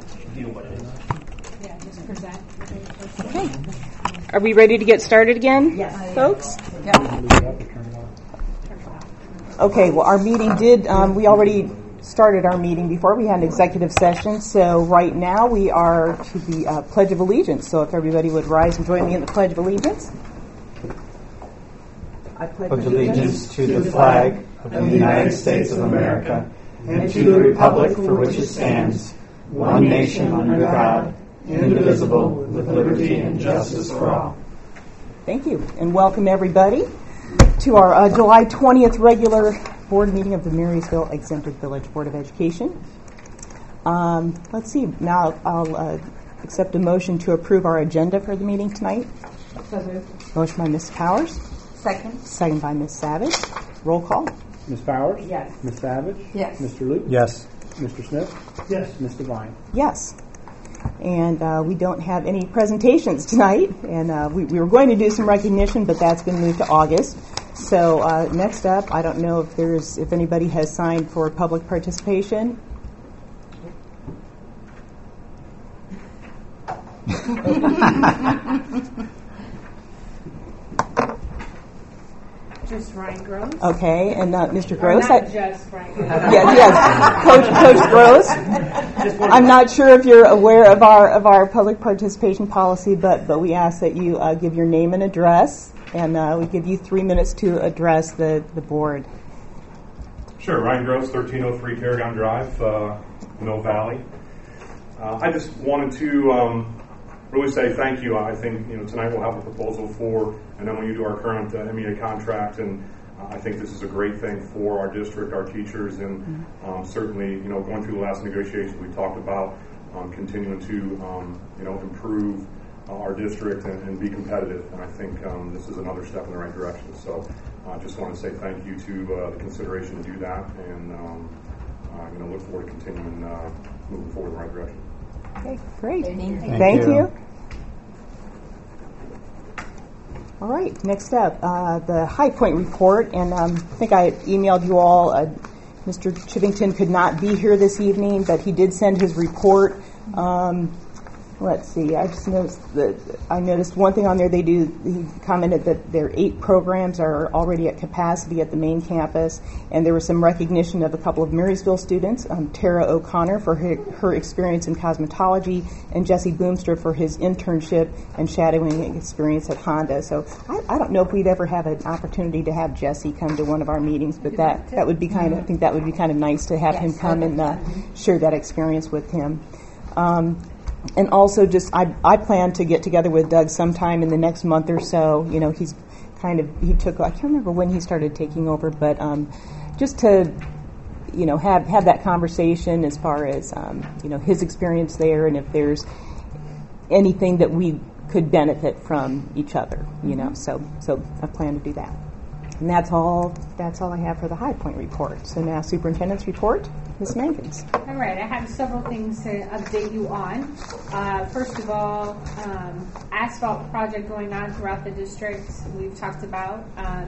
deal what it is. Yeah, just present. Okay. Are we ready to get started again, folks? Okay, well, our meeting we already started our meeting before. We had an executive session, so right now we are to the Pledge of Allegiance. So if everybody would rise and join me in the Pledge of Allegiance. I pledge allegiance to the flag of the United States of America and to the republic for which it stands, one nation under God, indivisible, with liberty and justice for all. Thank you, and welcome everybody to our July 20th regular board meeting of the Marysville Exempted Village Board of Education. Let's see, now I'll accept a motion to approve our agenda for the meeting tonight. So moved. Motion by Ms. Powers. Second. Second by Ms. Savage. Roll call. Ms. Powers? Yes. Ms. Savage? Yes. Mr. Luke? Yes. Mr. Smith? Yes. Ms. Devine? Yes. And we don't have any presentations tonight, and we were going to do some recognition, but that's been moved to August. So next up, I don't know if anybody has signed for public participation. Just Ryan Gross. Okay, and Mr. Gross. Not just Ryan Gross. Yes, Coach Gross. I'm not sure if you're aware of our public participation policy, but we ask that you give your name and address, and we give you 3 minutes to address the board. Sure, Ryan Gross, 1303 Tarragon Drive, Mill Valley. I just wanted to really say thank you. I think tonight we'll have a proposal for an MOU to our current MEA contract, and I think this is a great thing for our district, our teachers, and certainly going through the last negotiations we talked about continuing to improve our district and be competitive, and I think this is another step in the right direction. So I just want to say thank you to the consideration to do that, and look forward to continuing moving forward in the right direction. Okay, great. Thank you. All right, next up, the High Point report, and I think I emailed you all. Mr. Chivington could not be here this evening, but he did send his report. Let's see, I noticed one thing on there. He commented that their 8 programs are already at capacity at the main campus, and there was some recognition of a couple of Marysville students, Tara O'Connor for her experience in cosmetology, and Jesse Boomster for his internship and shadowing experience at Honda. So I don't know if we'd ever have an opportunity to have Jesse come to one of our meetings, but that would be kind of, I think that would be kind of nice to have him come and share that experience with him. And also, I plan to get together with Doug sometime in the next month or so. He took, I can't remember when he started taking over, but just to, have that conversation as far as, his experience there, and if there's anything that we could benefit from each other, So I plan to do that. And that's all I have for the High Point report. So now Superintendent's report, Ms. Mankins. All right, I have several things to update you on. First of all, asphalt project going on throughout the district we've talked about.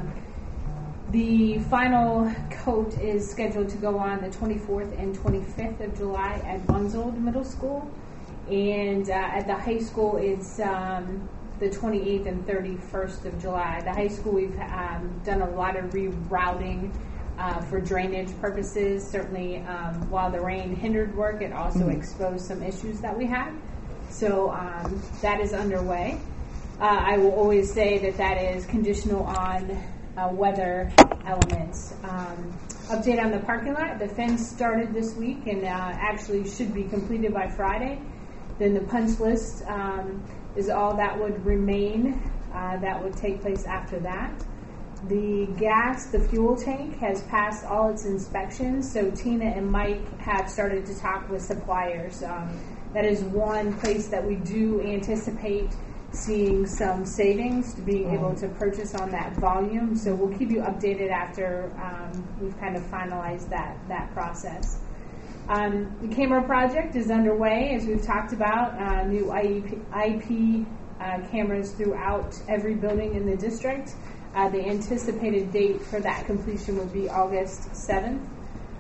The final coat is scheduled to go on the 24th and 25th of July at Bunzold Middle School. And at the high school, it's the 28th and 31st of July. The high school, we've done a lot of rerouting for drainage purposes. Certainly, while the rain hindered work, it also exposed some issues that we had. So that is underway. I will always say that is conditional on weather elements. Update on the parking lot. The fence started this week and actually should be completed by Friday. Then the punch list is all that would remain. That would take place after that. The fuel tank has passed all its inspections, so Tina and Mike have started to talk with suppliers. That is one place that we do anticipate seeing some savings to being able to purchase on that volume. So we'll keep you updated after we've kind of finalized that process. The camera project is underway, as we've talked about. New IP cameras throughout every building in the district. The anticipated date for that completion would be August 7th.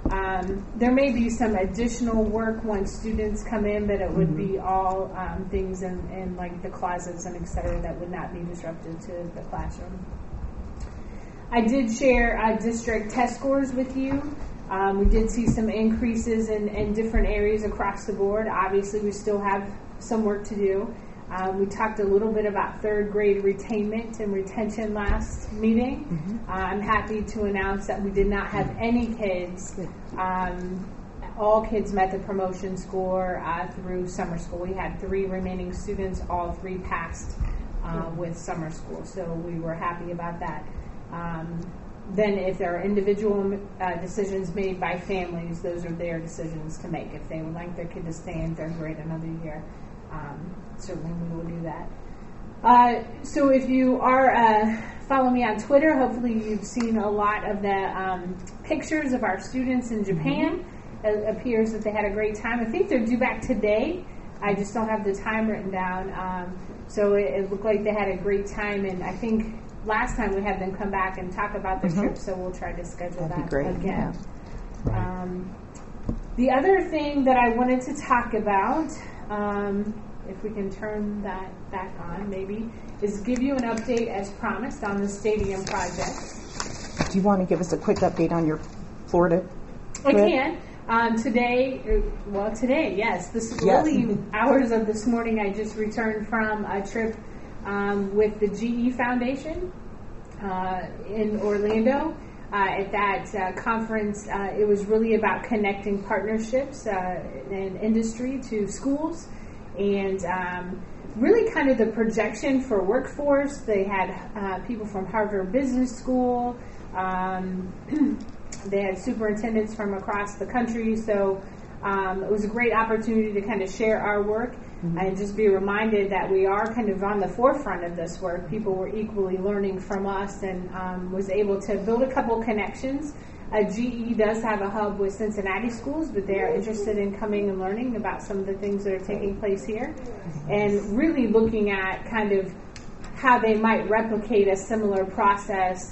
There may be some additional work once students come in, but it would be all things in like the closets and et cetera that would not be disruptive to the classroom. I did share district test scores with you. We did see some increases in different areas across the board. Obviously, we still have some work to do. We talked a little bit about third grade retainment and retention last meeting. I'm happy to announce that we did not have any kids. All kids met the promotion score through summer school. We had 3 remaining students, all 3 passed with summer school, so we were happy about that. Then if there are individual decisions made by families, those are their decisions to make. If they would like their kid to stay in third grade another year, certainly we will do that. So if you are follow me on Twitter, hopefully you've seen a lot of the pictures of our students in Japan. It appears that they had a great time. I think they're due back today. I just don't have the time written down. So it looked like they had a great time, and I think last time we had them come back and talk about their trip, so we'll try to schedule that again. Yeah. Right. The other thing that I wanted to talk about, if we can turn that back on maybe, is give you an update as promised on the stadium project. Do you want to give us a quick update on your Florida trip? I can. Today, yes. This early hours of this morning, I just returned from a trip with the GE Foundation in Orlando. At that conference, it was really about connecting partnerships and industry to schools, and really kind of the projection for workforce. They had people from Harvard Business School. They had superintendents from across the country, so it was a great opportunity to kind of share our work and just be reminded that we are kind of on the forefront of this work. People were equally learning from us, and was able to build a couple connections. GE does have a hub with Cincinnati schools, but they are interested in coming and learning about some of the things that are taking place here, and really looking at kind of how they might replicate a similar process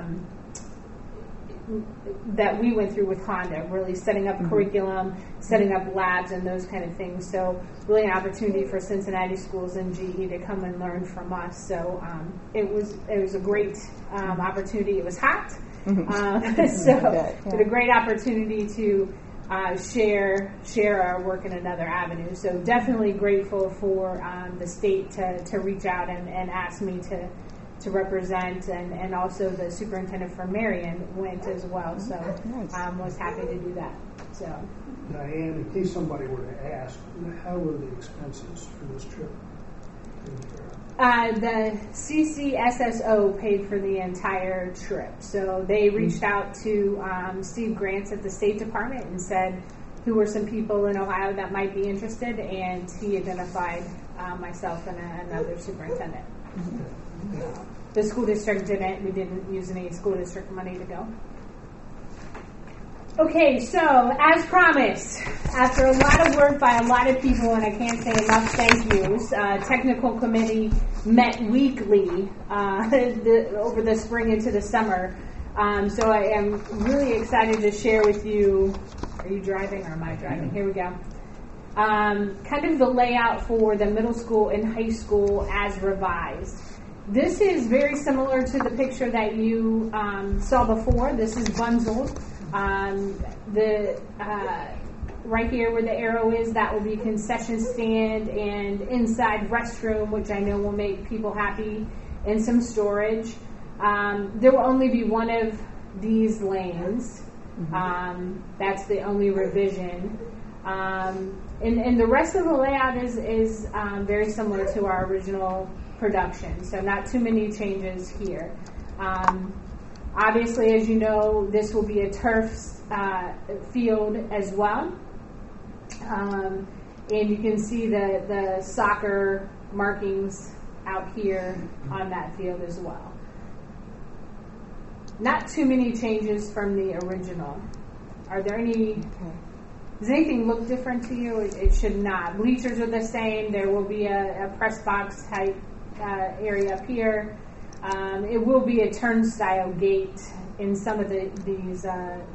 that we went through with Honda, really setting up curriculum, setting up labs, and those kind of things. So really an opportunity for Cincinnati schools and GE to come and learn from us. So it was a great opportunity. It was hot, but a great opportunity to share our work in another avenue. So definitely grateful for the state to reach out and ask me to represent, and also the superintendent from Marion went as well, so was happy to do that. So, Diane, in case somebody were to ask, how were the expenses for this trip? The CCSSO paid for the entire trip, so they reached out to Steve Grants at the State Department and said who were some people in Ohio that might be interested, and he identified myself and another superintendent. The school district didn't. We didn't use any school district money to go. Okay, so as promised, after a lot of work by a lot of people, and I can't say enough thank yous, technical committee met weekly over the spring into the summer. So I am really excited to share with you. Are you driving or am I driving? Here we go. Kind of the layout for the middle school and high school as revised. This is very similar to the picture that you saw before. This is Bunzl. Right here where the arrow is, that will be concession stand and inside restroom, which I know will make people happy, and some storage. There will only be one of these lanes. That's the only revision. And the rest of the layout is very similar to our original production, so not too many changes here. Obviously, as you know, this will be a turf field as well. And you can see the soccer markings out here on that field as well. Not too many changes from the original. Are there any... Does anything look different to you? It should not. Bleachers are the same. There will be a press box type area up here. It will be a turnstile gate in some of these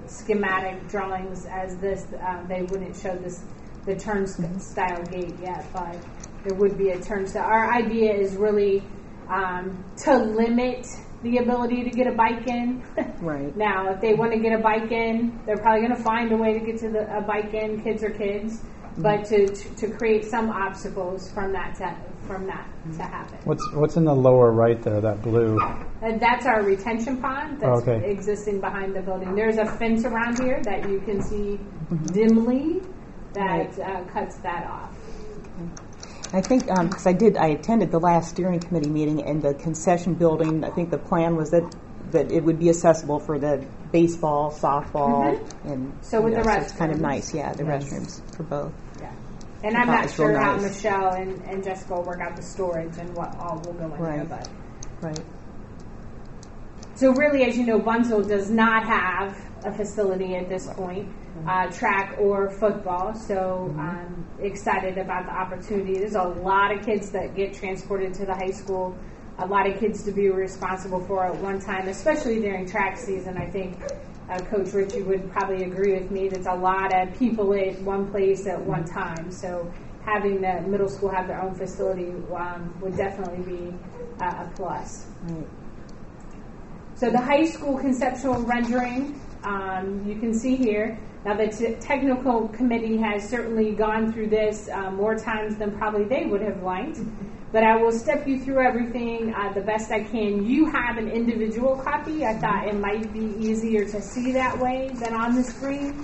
schematic drawings as this. They wouldn't show the turnstile gate yet, but there would be a turnstile. Our idea is really to limit the ability to get a bike in. Right. Now, if they want to get a bike in, they're probably going to find a way to get to a bike in. Kids are kids, but to create some obstacles from that to happen. What's in the lower right there? That blue. And that's our retention pond that's Okay. existing behind the building. There's a fence around here that you can see dimly that cuts that off. I think because I attended the last steering committee meeting, and the concession building, I think the plan was that it would be accessible for the baseball, softball, and So with the so it's kind of restrooms. nice, yeah, the restrooms for both. Yeah. And I'm thought not it was real sure how nice. Michelle and Jessica will work out the storage and what all will go in there, Right. but. Right. So really, as you know, Bunzl does not have a facility at this point, track or football. So I'm excited about the opportunity. There's a lot of kids that get transported to the high school, a lot of kids to be responsible for at one time, especially during track season. I think Coach Ritchie would probably agree with me. There's a lot of people at one place at one time. So having the middle school have their own facility would definitely be a plus. Right. So the high school conceptual rendering, you can see here. Now the technical committee has certainly gone through this more times than probably they would have liked, but I will step you through everything the best I can. You have an individual copy. I thought it might be easier to see that way than on the screen.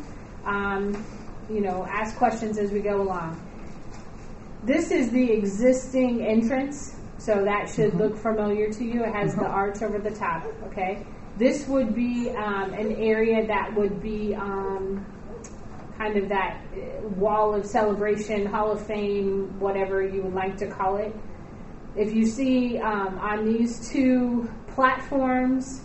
Ask questions as we go along. This is the existing entrance. So that should look familiar to you. It has the arch over the top, okay? This would be an area that would be kind of that wall of celebration, Hall of Fame, whatever you would like to call it. If you see on these two platforms,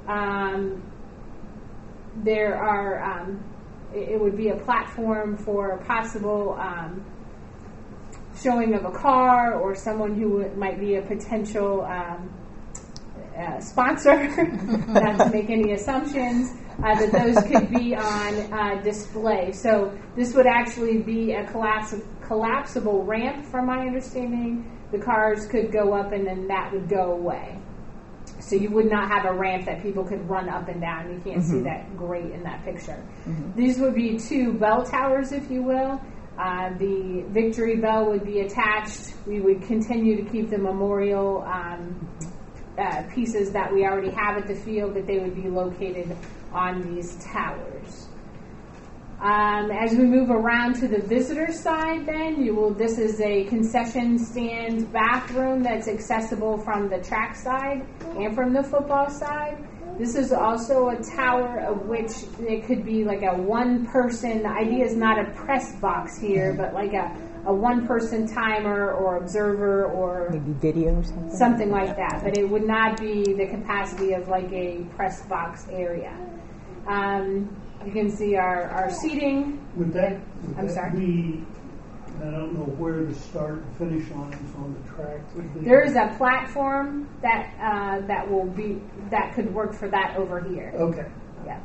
there are, it would be a platform for a possible showing of a car or someone who might be a potential sponsor, not to make any assumptions, that those could be on display. So this would actually be a collapsible ramp, from my understanding. The cars could go up and then that would go away. So you would not have a ramp that people could run up and down. You can't see that great in that picture. These would be two bell towers, if you will. The Victory Bell would be attached. We would continue to keep the memorial pieces that we already have at the field, but they would be located on these towers. As we move around to the visitor side, then this is a concession stand bathroom that's accessible from the track side and from the football side. This is also a tower of which it could be like a one-person. The idea is not a press box here, but like a one-person timer or observer or Maybe video or something. something like that. But it would not be the capacity of like a press box area. You can see our seating. Would that I'm sorry? be, I don't know where the start and finish lines on the track would be? There is a platform that could work for that over here. Okay. Yeah.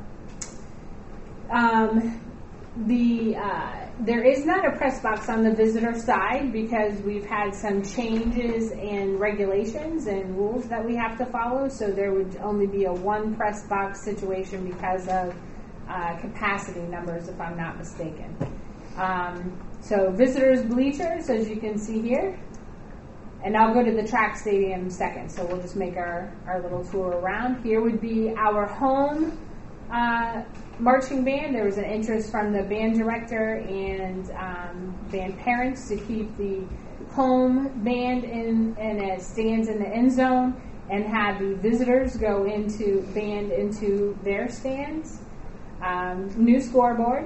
There is not a press box on the visitor side because we've had some changes in regulations and rules that we have to follow. So there would only be a one press box situation because of capacity numbers, if I'm not mistaken. So visitors bleachers, as you can see here. And I'll go to the track stadium second, so we'll just make our little tour around. Here would be our home marching band. There was an interest from the band director and band parents to keep the home band in it stands in the end zone and have the visitors go into their stands. New scoreboard.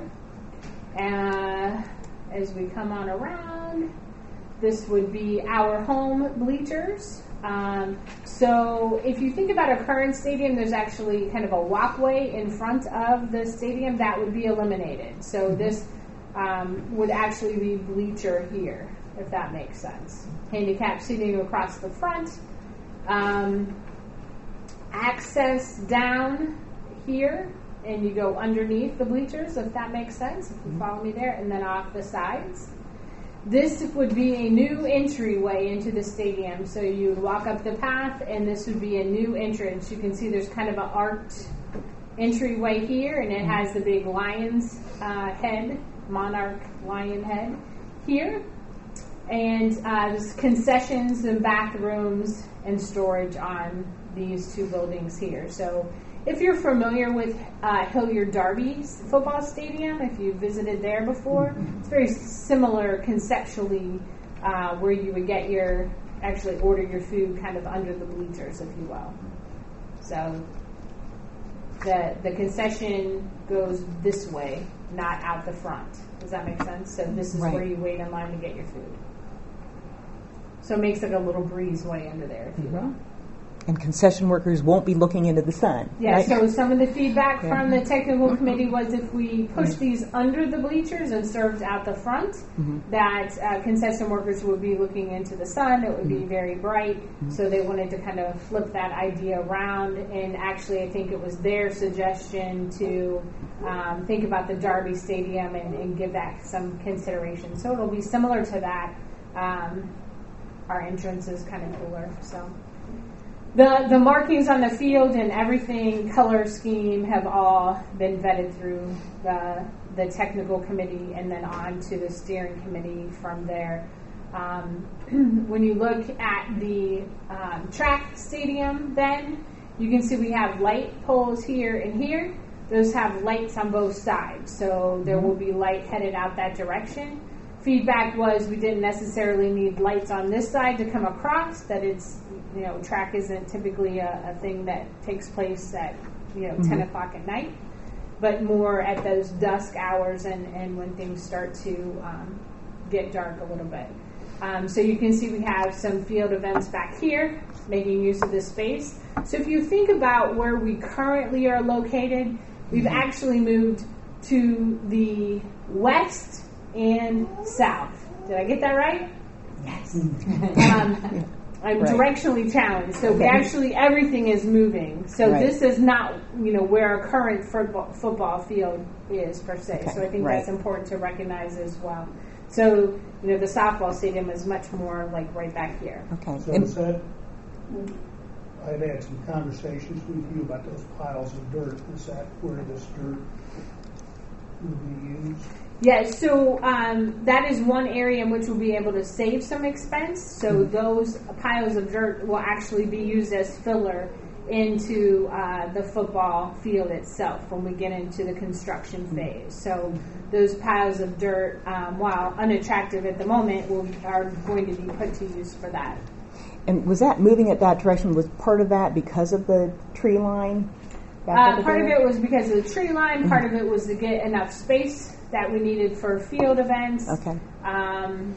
As we come on around, this would be our home bleachers. So if you think about a current stadium, there's actually kind of a walkway in front of the stadium that would be eliminated. So this would actually be bleacher here, if that makes sense. Handicap seating across the front. Access down here and you go underneath the bleachers, if that makes sense, if you follow me there, and then off the sides. This would be a new entryway into the stadium. So you would walk up the path, and this would be a new entrance. You can see there's kind of an arced entryway here, and it has the big lion's head, monarch lion head here. And there's concessions and bathrooms and storage on these two buildings here. So if you're familiar with Hilliard Darby's football stadium, if you've visited there before, it's very similar conceptually, where you would get actually order your food kind of under the bleachers, if you will. So the concession goes this way, not out the front. Does that make sense? So this is where you wait in line to get your food. So it makes like a little breezeway under there, if you will. And concession workers won't be looking into the sun. Yeah, right? So some of the feedback from the technical committee was if we push these under the bleachers and served out the front, that concession workers would be looking into the sun. It would be very bright. So they wanted to kind of flip that idea around. And actually, I think it was their suggestion to think about the Darby Stadium and give that some consideration. So it'll be similar to that. Our entrance is kind of cooler. So the markings on the field and everything, color scheme, have all been vetted through the technical committee and then on to the steering committee from there. When you look at the track stadium, then you can see we have light poles here and here. Those have lights on both sides, so there will be light headed out that direction. Feedback was we didn't necessarily need lights on this side to come across, that it's, track isn't typically a thing that takes place at, 10 o'clock at night, but more at those dusk hours and when things start to get dark a little bit. So you can see we have some field events back here, making use of this space. So if you think about where we currently are located, we've actually moved to the west and south. Did I get that right? Yes. I'm directionally challenged. So actually everything is moving. So this is not, where our current football field is per se. Okay. So I think that's important to recognize as well. So, the softball stadium is much more like right back here. Okay. So is that, I've had some conversations with you about those piles of dirt. Is that where this dirt will be used? Yes, so that is one area in which we'll be able to save some expense. So those piles of dirt will actually be used as filler into the football field itself when we get into the construction phase. So those piles of dirt, while unattractive at the moment, are going to be put to use for that. And was that moving at that direction, was part of that because of the tree line? Part of it was because of the tree line. Part of it was to get enough space that we needed for field events. Okay. And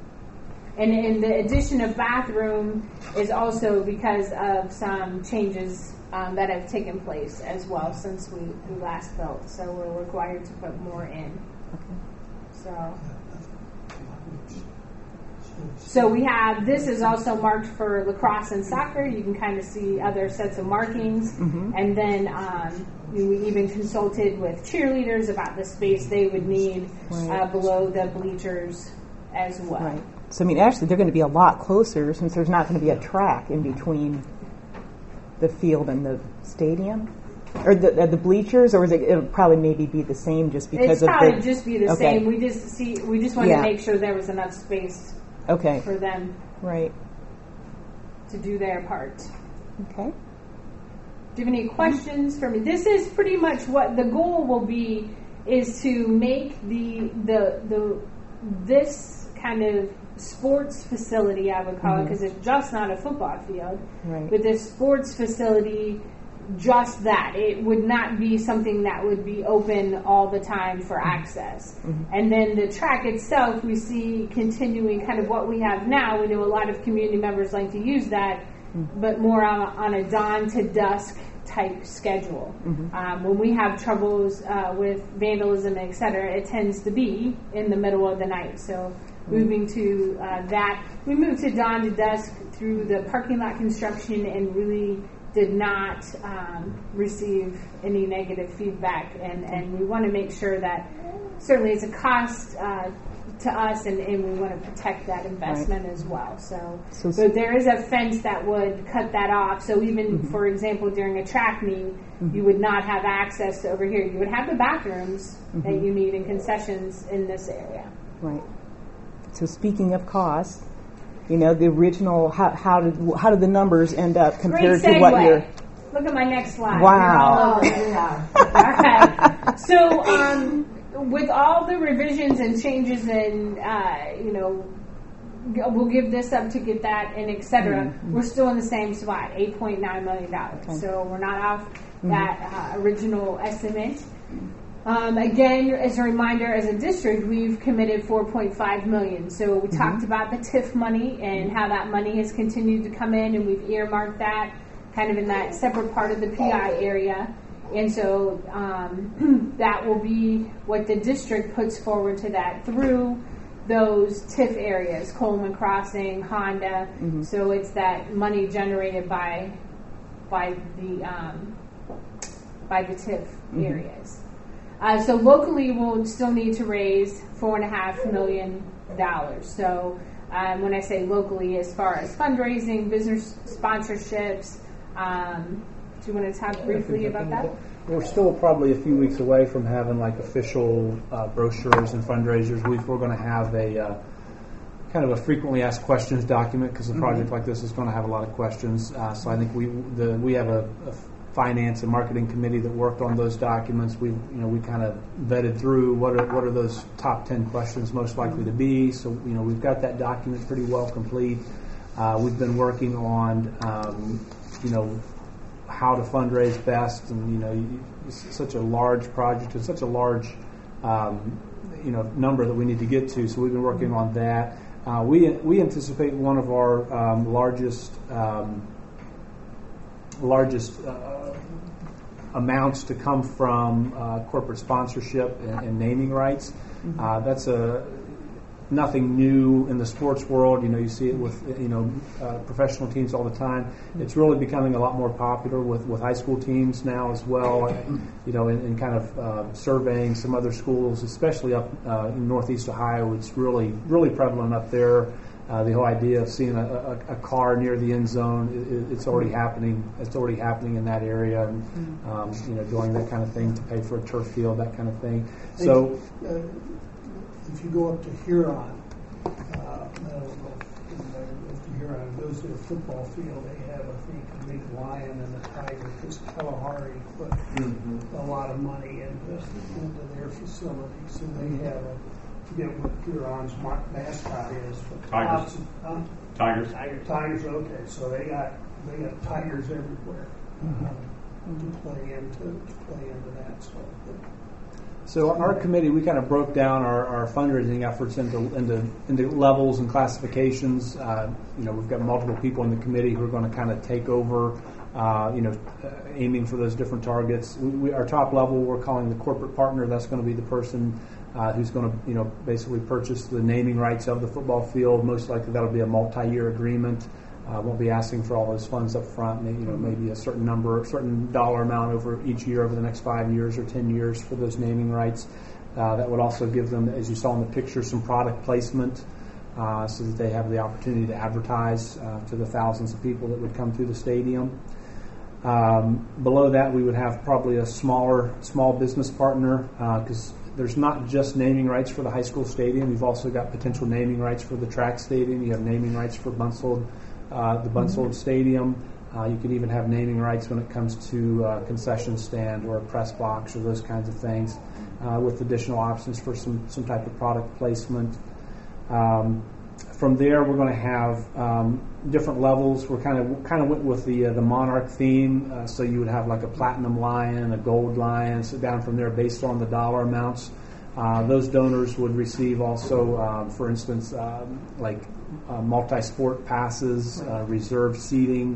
in the addition of bathroom is also because of some changes that have taken place as well since we last built. So we're required to put more in. Okay. So we have, this is also marked for lacrosse and soccer. You can kind of see other sets of markings. And then we even consulted with cheerleaders about the space they would need below the bleachers as well. Right. So, actually, they're going to be a lot closer since there's not going to be a track in between the field and the stadium? Or the bleachers, or it'll probably maybe be the same just because it's probably just be the same. We just wanted to make sure there was enough space for them to do their part. Okay. Do you have any questions for me? This is pretty much what the goal will be, is to make this kind of sports facility, I would call it, because it's just not a football field. Right. But this sports facility, just that. It would not be something that would be open all the time for access. And then the track itself, we see continuing kind of what we have now. We know a lot of community members like to use that, but more on a dawn to dusk type schedule. When we have troubles with vandalism, et cetera, it tends to be in the middle of the night. So moving to that, we moved to dawn to dusk through the parking lot construction and really did not receive any negative feedback, and we want to make sure that certainly it's a cost to us, and we want to protect that investment as well. So there is a fence that would cut that off. So even, for example, during a track meet, you would not have access to over here. You would have the bathrooms that you need and concessions in this area. Right. So speaking of costs, the original, how did the numbers end up compared Great to what segue. you're... Look at my next slide. Wow. All right. So with all the revisions and changes and, we'll give this up to get that and et cetera, we're still in the same spot, $8.9 million. Okay. So we're not off that original estimate. Again, as a reminder, as a district, we've committed $4.5 million. So we talked about the TIF money and how that money has continued to come in, and we've earmarked that kind of in that separate part of the PI area. And so that will be what the district puts forward to that through those TIF areas, Coleman Crossing, Honda. So it's that money generated by the TIF areas. So locally, we'll still need to raise $4.5 million. So when I say locally, as far as fundraising, business sponsorships, do you want to talk briefly about that? We're still probably a few weeks away from having like official brochures and fundraisers. We're going to have a kind of a frequently asked questions document because a project like this is going to have a lot of questions. So I think we have a finance and marketing committee that worked on those documents. We kind of vetted through what are those top 10 questions most likely to be. So we've got that document pretty well complete. We've been working on how to fundraise best, and it's such a large project and such a large number that we need to get to. So we've been working on that. We anticipate one of our largest amounts to come from corporate sponsorship and naming rights. That's nothing new in the sports world. You see it with professional teams all the time. It's really becoming a lot more popular with high school teams now as well. In kind of surveying some other schools, especially up in Northeast Ohio, it's really prevalent up there. The whole idea of seeing a car near the end zone, it's already happening. It's already happening in that area, and doing that kind of thing to pay for a turf field, that kind of thing. So, if you go up to Huron, I don't know if anybody goes to Huron, goes to a football field, they have, I think, a big lion and a tiger, because Kalahari put a lot of money into their facilities, and they have forget what Huron's mascot is. But Tigers. Tigers. Okay, so they got tigers everywhere to play into that. So our committee, we kind of broke down our fundraising efforts into levels and classifications. We've got multiple people in the committee who are going to kind of take over, aiming for those different targets. Our top level, we're calling the corporate partner. That's going to be the person who's going to, basically purchase the naming rights of the football field. Most likely that'll be a multi-year agreement. Won't be asking for all those funds up front. Maybe a certain dollar amount over each year over the next 5 years or 10 years for those naming rights. That would also give them, as you saw in the picture, some product placement so that they have the opportunity to advertise to the thousands of people that would come through the stadium. Below that, we would have probably a small business partner because there's not just naming rights for the high school stadium. You've also got potential naming rights for the track stadium. You have naming rights for the Bunsold Stadium. You could even have naming rights when it comes to a concession stand or a press box or those kinds of things, with additional options for some type of product placement. From there, we're going to have different levels. We're kind of went with the monarch theme, so you would have like a platinum lion, a gold lion, so down from there based on the dollar amounts. Those donors would receive also, for instance, like multi-sport passes, reserved seating.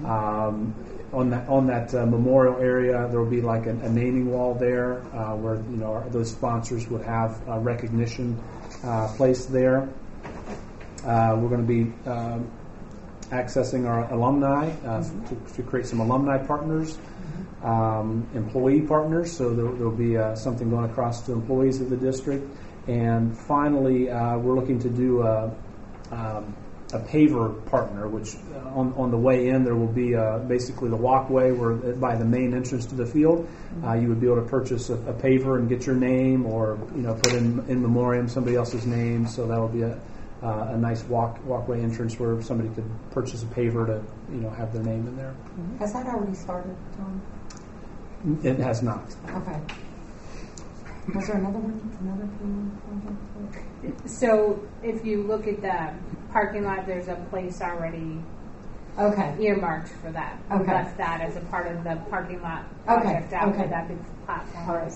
On that memorial area, there will be like a naming wall there where those sponsors would have recognition placed there. We're going to be accessing our alumni to create some alumni partners, employee partners. So there'll be something going across to employees of the district. And finally, we're looking to do a paver partner, which on the way in there will be basically the walkway where by the main entrance to the field, you would be able to purchase a paver and get your name, or put in memoriam somebody else's name. So that will be a nice walkway entrance where somebody could purchase a paver to have their name in there. Has that already started, Tom? It has not. Okay. Was there another project? So if you look at the parking lot, there's a place already Okay. earmarked for that. We Okay. left that as a part of the parking lot project out Okay. for that big platform. All right.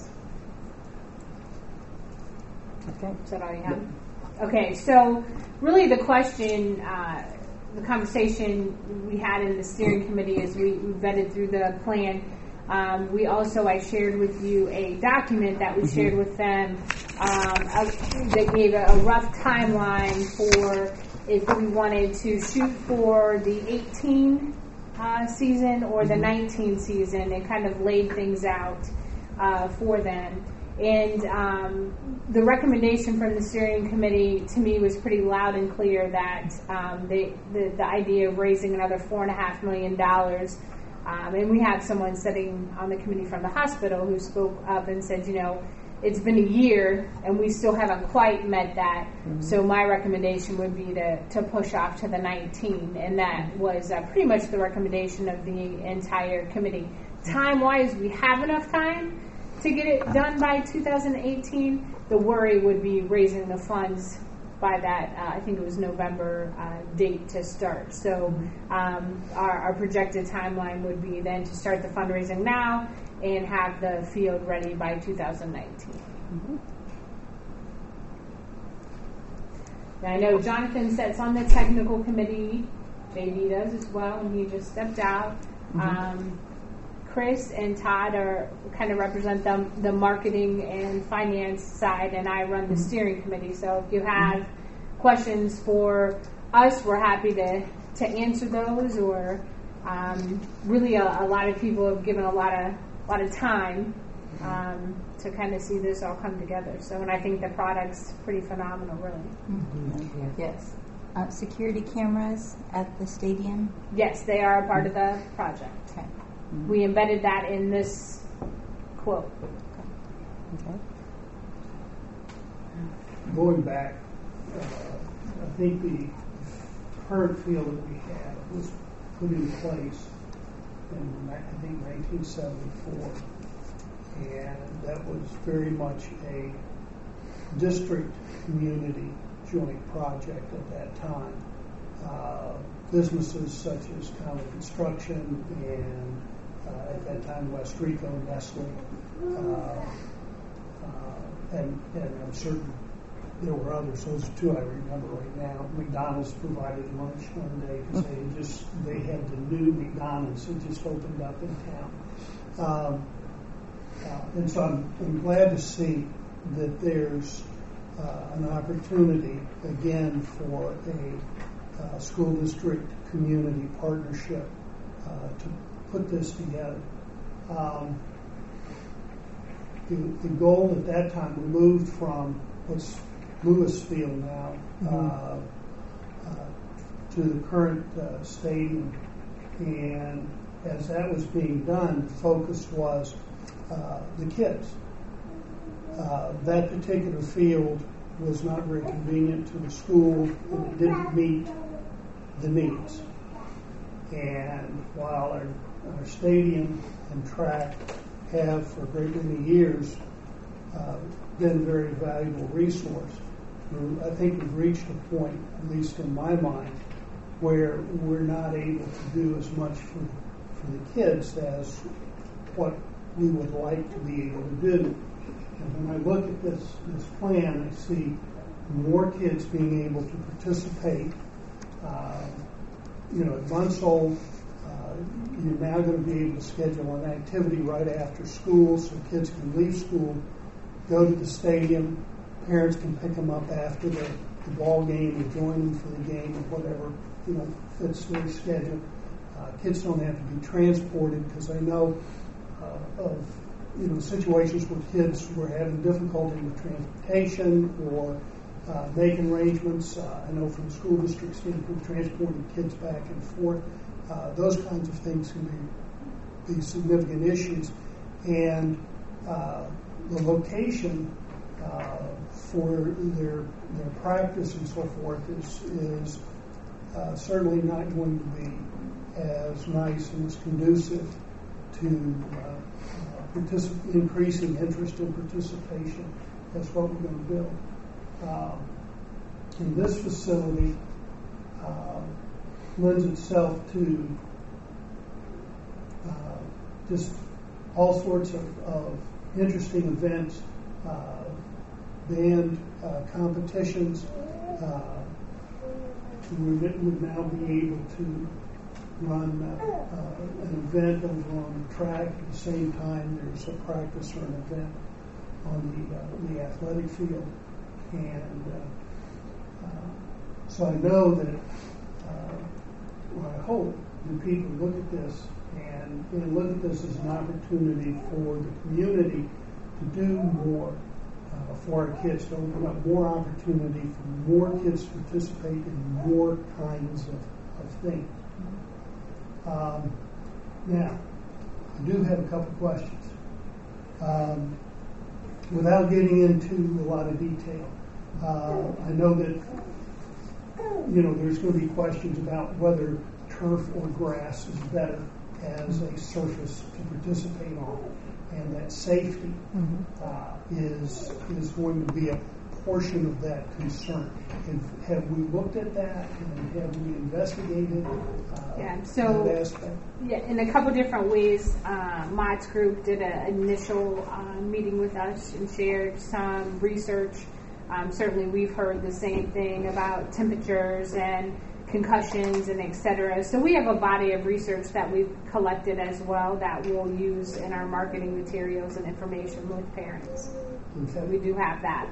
Okay. Is that all you have? Okay, so really the question, the conversation we had in the steering committee as we vetted through the plan, I shared with you a document that we shared with them that gave a rough timeline for if we wanted to shoot for the 18 season or the 19 season, and kind of laid things out for them. And the recommendation from the steering committee to me was pretty loud and clear that the idea of raising another $4.5 million. And we have someone sitting on the committee from the hospital who spoke up and said, it's been a year and we still haven't quite met that. Mm-hmm. So my recommendation would be to push off to the 19. And that was pretty much the recommendation of the entire committee. Time-wise, we have enough time to get it done by 2018. The worry would be raising the funds by that, I think it was November date to start. So our projected timeline would be then to start the fundraising now and have the field ready by 2019. Mm-hmm. Now I know Jonathan sits on the technical committee. JD does as well, and he just stepped out. Mm-hmm. Chris and Todd kind of represent the marketing and finance side, and I run the steering committee. So if you have questions for us, we're happy to answer those. Or really, a lot of people have given a lot of time to kind of see this all come together. So, and I think the product's pretty phenomenal, really. Mm-hmm. Yes. Security cameras at the stadium? Yes, they are a part of the project. Okay. We embedded that in this quote. Okay. Going back, I think the current field that we have was put in place in, I think, 1974. And that was very much a district community joint project at that time. Businesses such as County Construction and at that time Westrico, Nestle, and I'm certain there were others. Those are two I remember right now. McDonald's provided lunch one day because they had the new McDonald's that just opened up in town. And so I'm glad to see that there's an opportunity again for a school district community partnership to put this together. The goal at that time, we moved from what's Lewis Field now to the current stadium, and as that was being done, the focus was the kids. That particular field was not very convenient to the school, and it didn't meet the needs. And while our stadium and track have for a great many years been a very valuable resource, I think we've reached a point, at least in my mind, where we're not able to do as much for the kids as what we would like to be able to do. And when I look at this plan, I see more kids being able to participate. At months old, you're now going to be able to schedule an activity right after school so kids can leave school, go to the stadium, parents can pick them up after the the ball game or join them for the game or whatever, fits their schedule. Kids don't have to be transported, because I know of situations where kids were having difficulty with transportation or making arrangements. I know from the school district standpoint, transporting kids back and forth, those kinds of things can be significant issues. And the location for their practice and so forth is certainly not going to be as nice and as conducive to increasing interest and participation as what we're going to build. And this facility lends itself to just all sorts of interesting events, band competitions. We would now be able to run an event over on the track at the same time there's a practice or an event on the athletic field. And so I know that, I hope that people look at this and look at this as an opportunity for the community to do more for our kids, to open up more opportunity for more kids to participate in more kinds of things. Now, I do have a couple questions. Without getting into a lot of detail, I know that there's going to be questions about whether turf or grass is better as a surface to participate on, and that safety is going to be a portion of that concern. Have we looked at that, and have we investigated that aspect? Yeah, in a couple different ways. Mott's group did an initial meeting with us and shared some research. Certainly we've heard the same thing about temperatures and concussions and et cetera. So we have a body of research that we've collected as well that we'll use in our marketing materials and information with parents. Okay. So we do have that.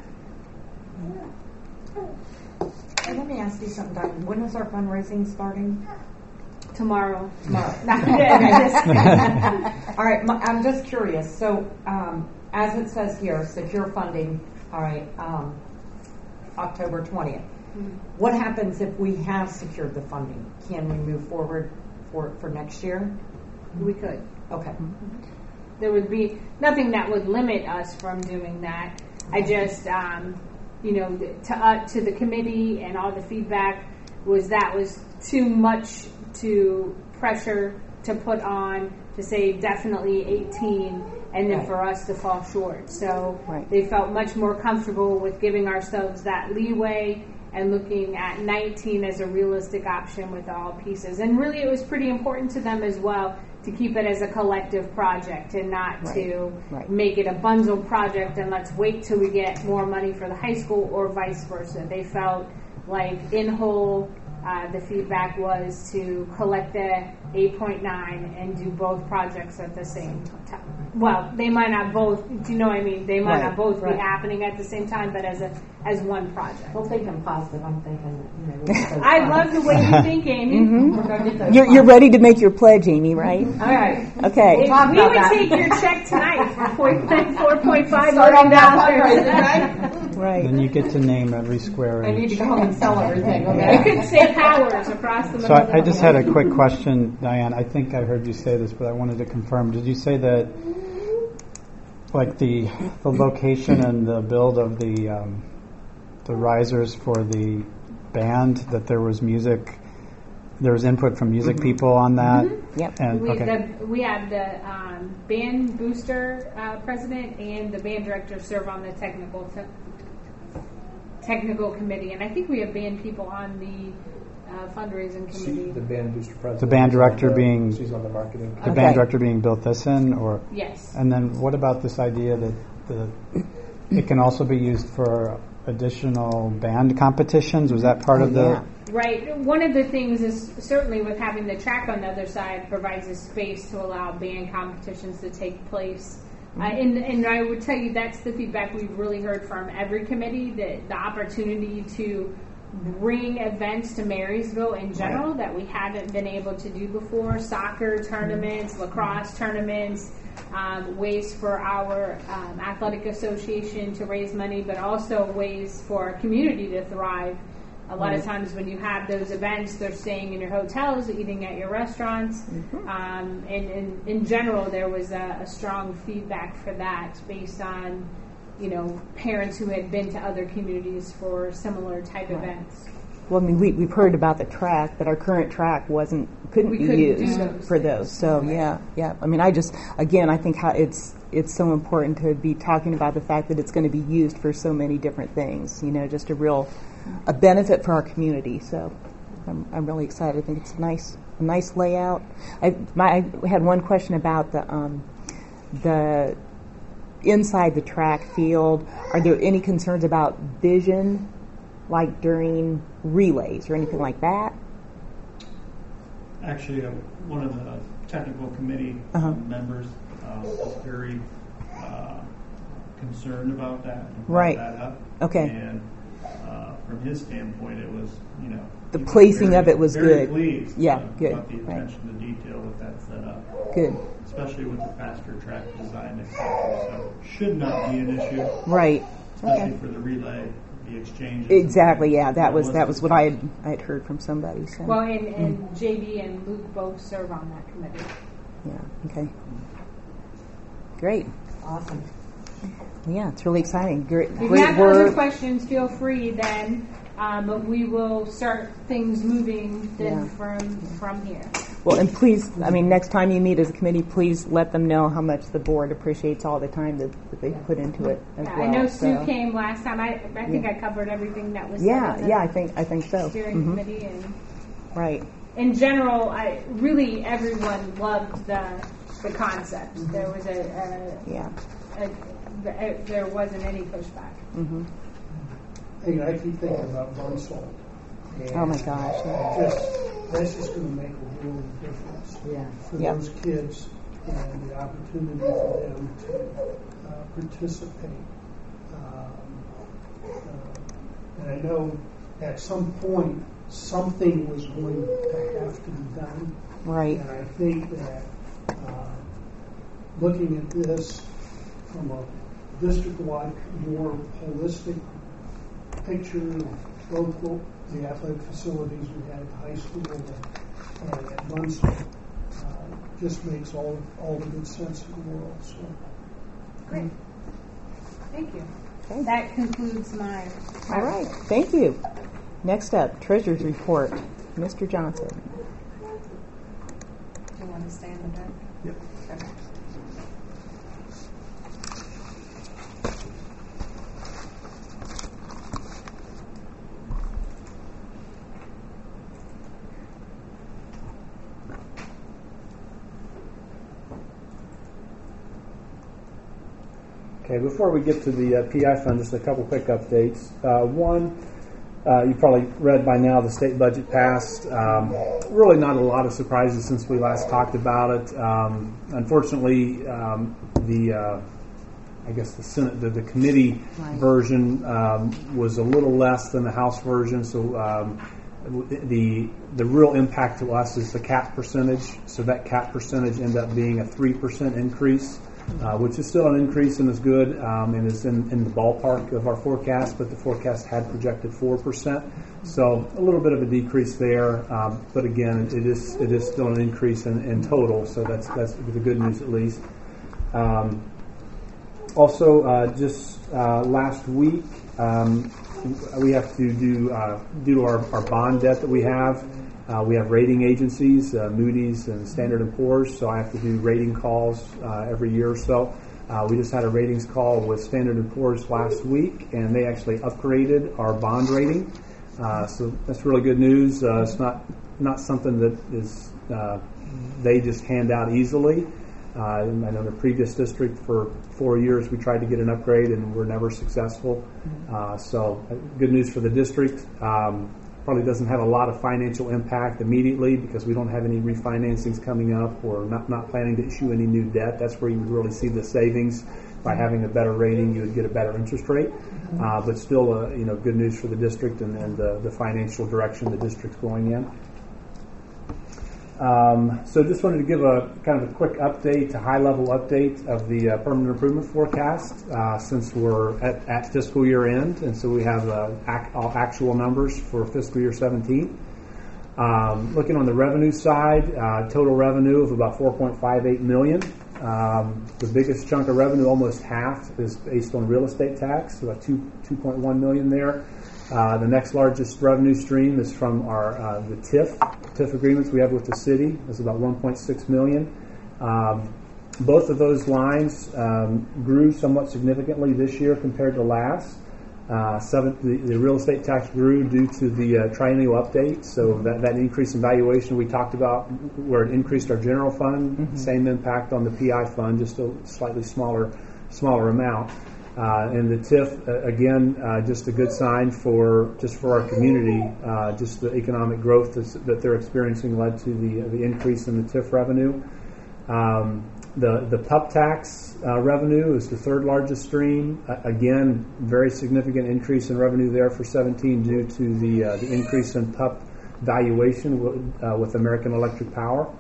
Hey, let me ask you something, Diane. When is our fundraising starting? Tomorrow. All right, I'm just curious. So, as it says here, secure funding, all right, October 20th. What happens if we have secured the funding? Can we move forward for next year? We could. Okay. There would be nothing that would limit us from doing that. I just, to the committee and all the feedback was too much to pressure to put on to say definitely 18 and then for us to fall short. So they felt much more comfortable with giving ourselves that leeway and looking at 19 as a realistic option with all pieces. And really it was pretty important to them as well to keep it as a collective project and not to make it a bundled project and let's wait till we get more money for the high school or vice versa. They felt like in whole, the feedback was to collect the 8.9 and do both projects at the same time. Well, they might not both, do you know what I mean? They might not both be happening at the same time, but as one project. Well, thinking positive, I'm thinking, I love the way you think, Amy. You're ready to make your pledge, Amy, right? All right. Okay. We would take your check tonight for $4.5 million. Right. Then you get to name every square. I need to go home and sell everything, okay? You could say powers across the middle. So I just had a quick question, Diane. I think I heard you say this, but I wanted to confirm. Did you say that, like the location and the build of the risers for the band, that there was music, there was input from music people on that? Mm-hmm. Yep. And We have the band booster president and the band director serve on the technical committee, and I think we have band people on the fundraising committee. The band booster president. The band director being she's on the marketing. The band director being Bill Thyssen, or yes. And then what about this idea that it can also be used for additional band competitions? Was that part of the? Right. One of the things is certainly with having the track on the other side provides a space to allow band competitions to take place And I would tell you that's the feedback we've really heard from every committee, that the opportunity to bring events to Marysville in general that we hadn't been able to do before, soccer tournaments, lacrosse tournaments, ways for our athletic association to raise money, but also ways for our community to thrive. A lot of times when you have those events, they're staying in your hotels, eating at your restaurants. And in general, there was a strong feedback for that based on, parents who had been to other communities for similar type events. Well, I mean, we've heard about the track, but our current track couldn't be used for those. So yeah. I mean, I think how it's so important to be talking about the fact that it's going to be used for so many different things. Just a benefit for our community. So I'm really excited. I think it's a nice layout. I had one question about the inside the track field. Are there any concerns about vision, like during relays or anything like that? Actually, one of the technical committee members was very concerned about that and brought that up. Okay. And from his standpoint, it was, the placing of it was very good. Pleased, yeah, good. About the attention to detail with that set up. Good. Especially with the faster track design, etc. So should not be an issue. Right. Especially for the relay, the exchanges. Exactly. Yeah, that was what I had heard from somebody. So. Well, and JD and Luke both serve on that committee. Yeah. Okay. Great. Awesome. Yeah, it's really exciting. Great If you great have work. other questions, feel free then. We will start things moving then from here. Well, and please, next time you meet as a committee, please let them know how much the board appreciates all the time that they put into it as well. I know Sue came last time. I think I covered everything that was said in the I think so. steering committee. And right. in general, really everyone loved the concept. There was there wasn't any pushback. I keep thinking about Bunsell. Oh my gosh! That's just going to make a real difference for those kids and the opportunity for them to participate. And I know at some point something was going to have to be done. Right. And I think that looking at this from a district-wide, more holistic picture of both the athletic facilities we had at the high school and at Munster just makes all the good sense in the world. So. Great. Thank you. Okay. That concludes my All right. Thank you. Next up, Treasurer's Report. Mr. Johnson. Do you want to stay in the dark? Yep. Okay. Okay, before we get to the PI fund, just a couple quick updates. One, you probably read by now the state budget passed. Really not a lot of surprises since we last talked about it. Unfortunately, I guess the Senate, the committee version was a little less than the House version, so the real impact to us is the cap percentage. So that cap percentage ended up being a 3% increase. Which is still an increase and is good and is in the ballpark of our forecast, but the forecast had projected 4%. So a little bit of a decrease there, but again, it is still an increase in total, so that's the good news at least. Also, just last week, we have to do, due to our bond debt that we have rating agencies, Moody's and Standard & Poor's, so I have to do rating calls every year or so. We just had a ratings call with Standard & Poor's last week, and they actually upgraded our bond rating. So that's really good news. It's not something that is they just hand out easily. I know the previous district for 4 years we tried to get an upgrade and were never successful. So good news for the district. probably doesn't have a lot of financial impact immediately because we don't have any refinancings coming up or not planning to issue any new debt. That's where you would really see the savings. By having a better rating, you would get a better interest rate. But still, good news for the district and the financial direction the district's going in. So just wanted to give a kind of a quick update, a high-level update of the permanent improvement forecast since we're at fiscal year end, and so we have all actual numbers for fiscal year 17. Looking on the revenue side, total revenue of about $4.58 million. The biggest chunk of revenue, almost half, is based on real estate tax, about $2.1 million there. The next largest revenue stream is from our the TIF agreements we have with the city. It's about $1.6 million. Both of those lines grew somewhat significantly this year compared to last. The real estate tax grew due to the triennial update, so that increase in valuation we talked about, where it increased our general fund, same impact on the PI fund, just a slightly smaller amount. And the TIF, again, just a good sign for our community. Just the economic growth that they're experiencing led to the increase in the TIF revenue. The PUP tax revenue is the third largest stream. Again, very significant increase in revenue there for 17 due to the increase in PUP valuation with American Electric Power.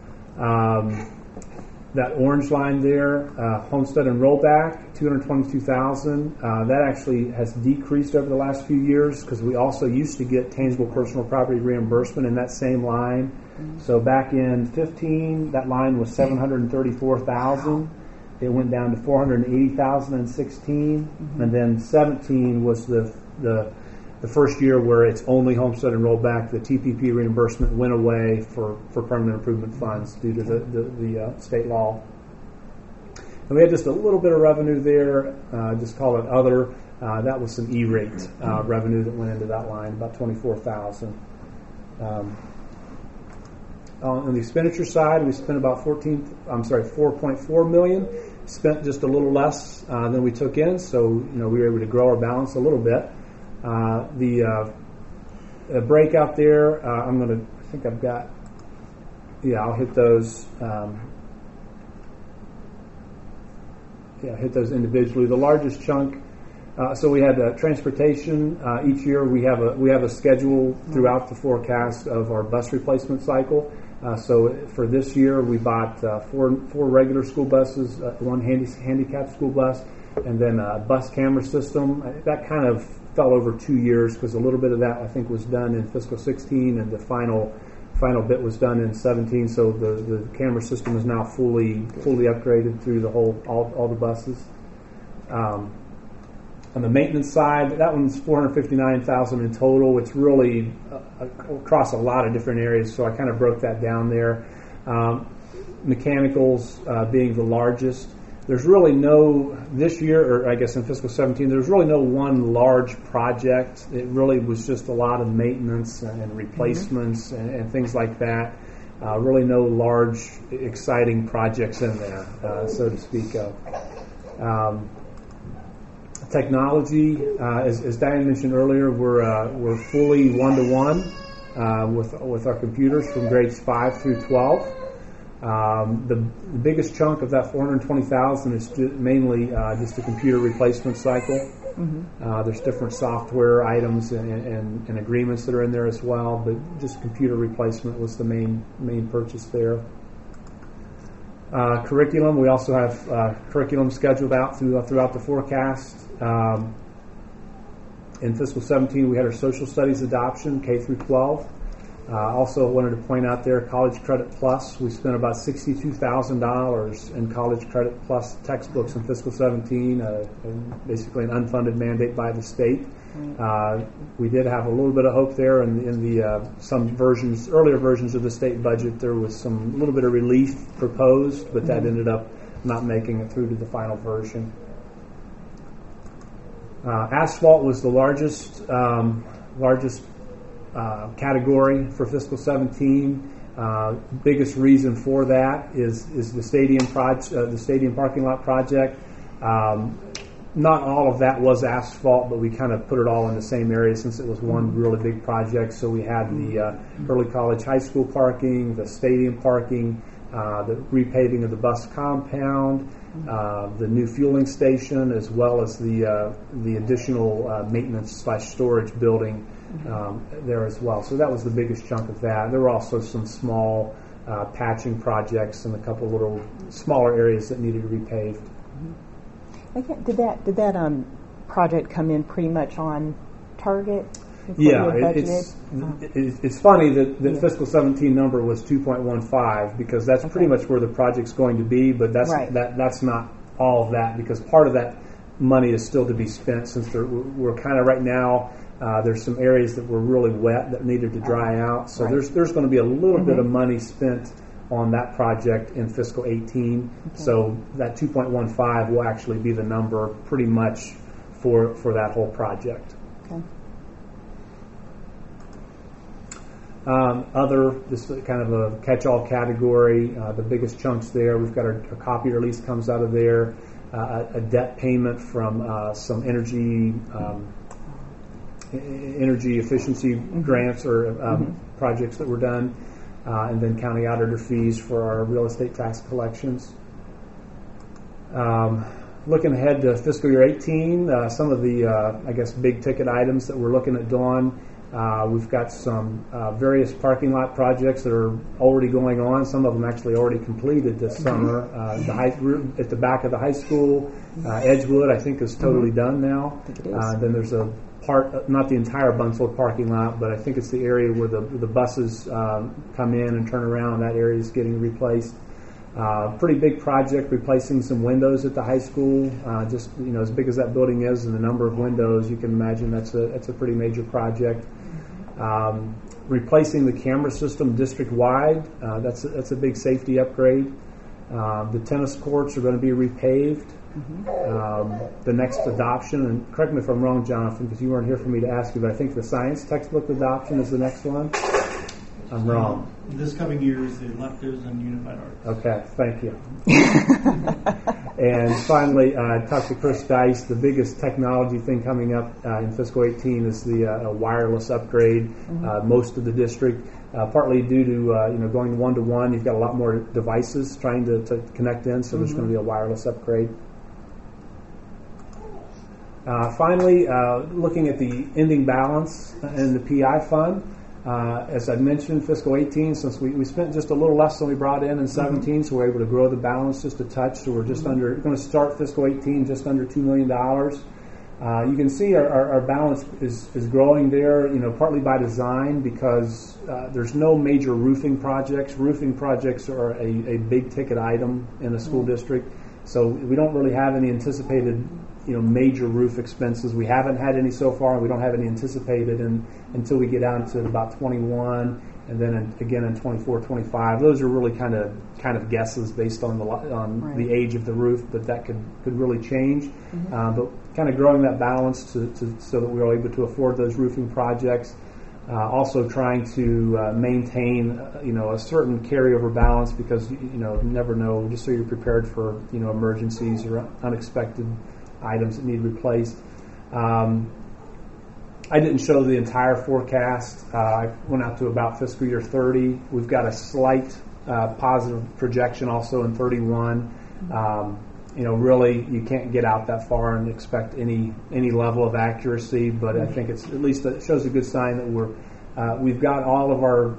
That orange line there, homestead and rollback, $222,000. That actually has decreased over the last few years because we also used to get tangible personal property reimbursement in that same line. So back in 15, that line was $734,000. It went down to $480,000 in 16, and then 17 was the first year where it's only homestead and rollback. The TPP reimbursement went away for permanent improvement funds due to the state law. And we had just a little bit of revenue there, just call it other. That was some E-rate revenue that went into that line, about $24,000. On the expenditure side, we spent about $4.4 million. Spent just a little less than we took in, so we were able to grow our balance a little bit. The breakout there, I'll hit those. Hit those individually. The largest chunk. So we had transportation. Each year we have a schedule throughout the forecast of our bus replacement cycle. So for this year we bought four regular school buses, one handicapped school bus, and then a bus camera system. That kind of fell over 2 years because a little bit of that I think was done in fiscal 16, and the final bit was done in 17. So the camera system is now fully upgraded through the all the buses. On the maintenance side, that one's $459,000 in total. It's really across a lot of different areas, so I kind of broke that down there. Mechanicals being the largest. There's really this year, or I guess in fiscal 17, there's really no one large project. It really was just a lot of maintenance and replacements and things like that. Really no large, exciting projects in there, so to speak of. Technology, as Diane mentioned earlier, we're fully 1-to-1 with our computers from grades 5 through 12. The biggest chunk of that $420,000 is mainly just a computer replacement cycle. There's different software items and agreements that are in there as well, but just computer replacement was the main purchase there. Curriculum, we also have curriculum scheduled out throughout the forecast. In fiscal 17, we had our social studies adoption, K through 12. Also wanted to point out there, College Credit Plus. We spent about $62,000 in College Credit Plus textbooks in fiscal 17, basically an unfunded mandate by the state. We did have a little bit of hope there in the some earlier versions of the state budget. There was a little bit of relief proposed, but that ended up not making it through to the final version. Asphalt was the largest category for fiscal 17. Biggest reason for that is the stadium parking lot project. not all of that was asphalt, but we kind of put it all in the same area since it was one really big project. So we had the early college high school parking, the stadium parking, the repaving of the bus compound, the new fueling station, as well as the additional maintenance/storage building there as well. So that was the biggest chunk of that. There were also some small patching projects and a couple little smaller areas that needed to be repaved. Again, did that project come in pretty much on target? Yeah, it's funny that fiscal 17 number was 2.15 because that's pretty much where the project's going to be, but that's not all of that because part of that money is still to be spent since we're kind of right now. There's some areas that were really wet that needed to dry out, so there's going to be a little bit of money spent on that project in fiscal 18. So that 2.15 will actually be the number pretty much for that whole project. Okay. Other, just kind of a catch-all category, the biggest chunks there, we've got a copier lease comes out of there, a debt payment from some energy efficiency grants or projects that were done, and then county auditor fees for our real estate tax collections. Looking ahead to fiscal year 18, some of the, big ticket items that we're looking at doing. We've got some various parking lot projects that are already going on. Some of them actually already completed this summer. At the back of the high school, Edgewood, I think, is totally done now. I think it is. Then there's a part, not the entire Buncewood parking lot, but I think it's the area where the buses come in and turn around. That area is getting replaced. Pretty big project, replacing some windows at the high school. Just as big as that building is and the number of windows, you can imagine that's a pretty major project. Replacing the camera system district-wide, that's a big safety upgrade. The tennis courts are going to be repaved. The next adoption, and correct me if I'm wrong, Jonathan, because you weren't here for me to ask you, but I think the science textbook adoption is the next one. I'm wrong. This coming year is the electives and unified arts. Okay, thank you. And finally, talked to Chris Dice. The biggest technology thing coming up in fiscal 18 is the wireless upgrade. Most of the district, partly due to going one-to-one, you've got a lot more devices trying to connect in, so there's going to be a wireless upgrade. Finally, looking at the ending balance in the PI fund. As I mentioned, fiscal 18, since we spent just a little less than we brought in 17, so we're able to grow the balance just a touch. So we're just going to start fiscal 18 just under $2 million. You can see our balance is growing there, partly by design because there's no major roofing projects. Roofing projects are a big ticket item in a school district, so we don't really have any anticipated major roof expenses. We haven't had any so far. We don't have any anticipated until we get down to about 21, and then again in 24, 25. Those are really kind of guesses based on the age of the roof, but that could really change. But kind of growing that balance so that we're able to afford those roofing projects. Also trying to maintain a certain carryover balance because you never know. Just so you're prepared for emergencies or unexpected items that need replaced. I didn't show the entire forecast. I went out to about fiscal year 30. We've got a slight positive projection also in 31. Really you can't get out that far and expect any level of accuracy, but I think it's at least it shows a good sign that we've got all of our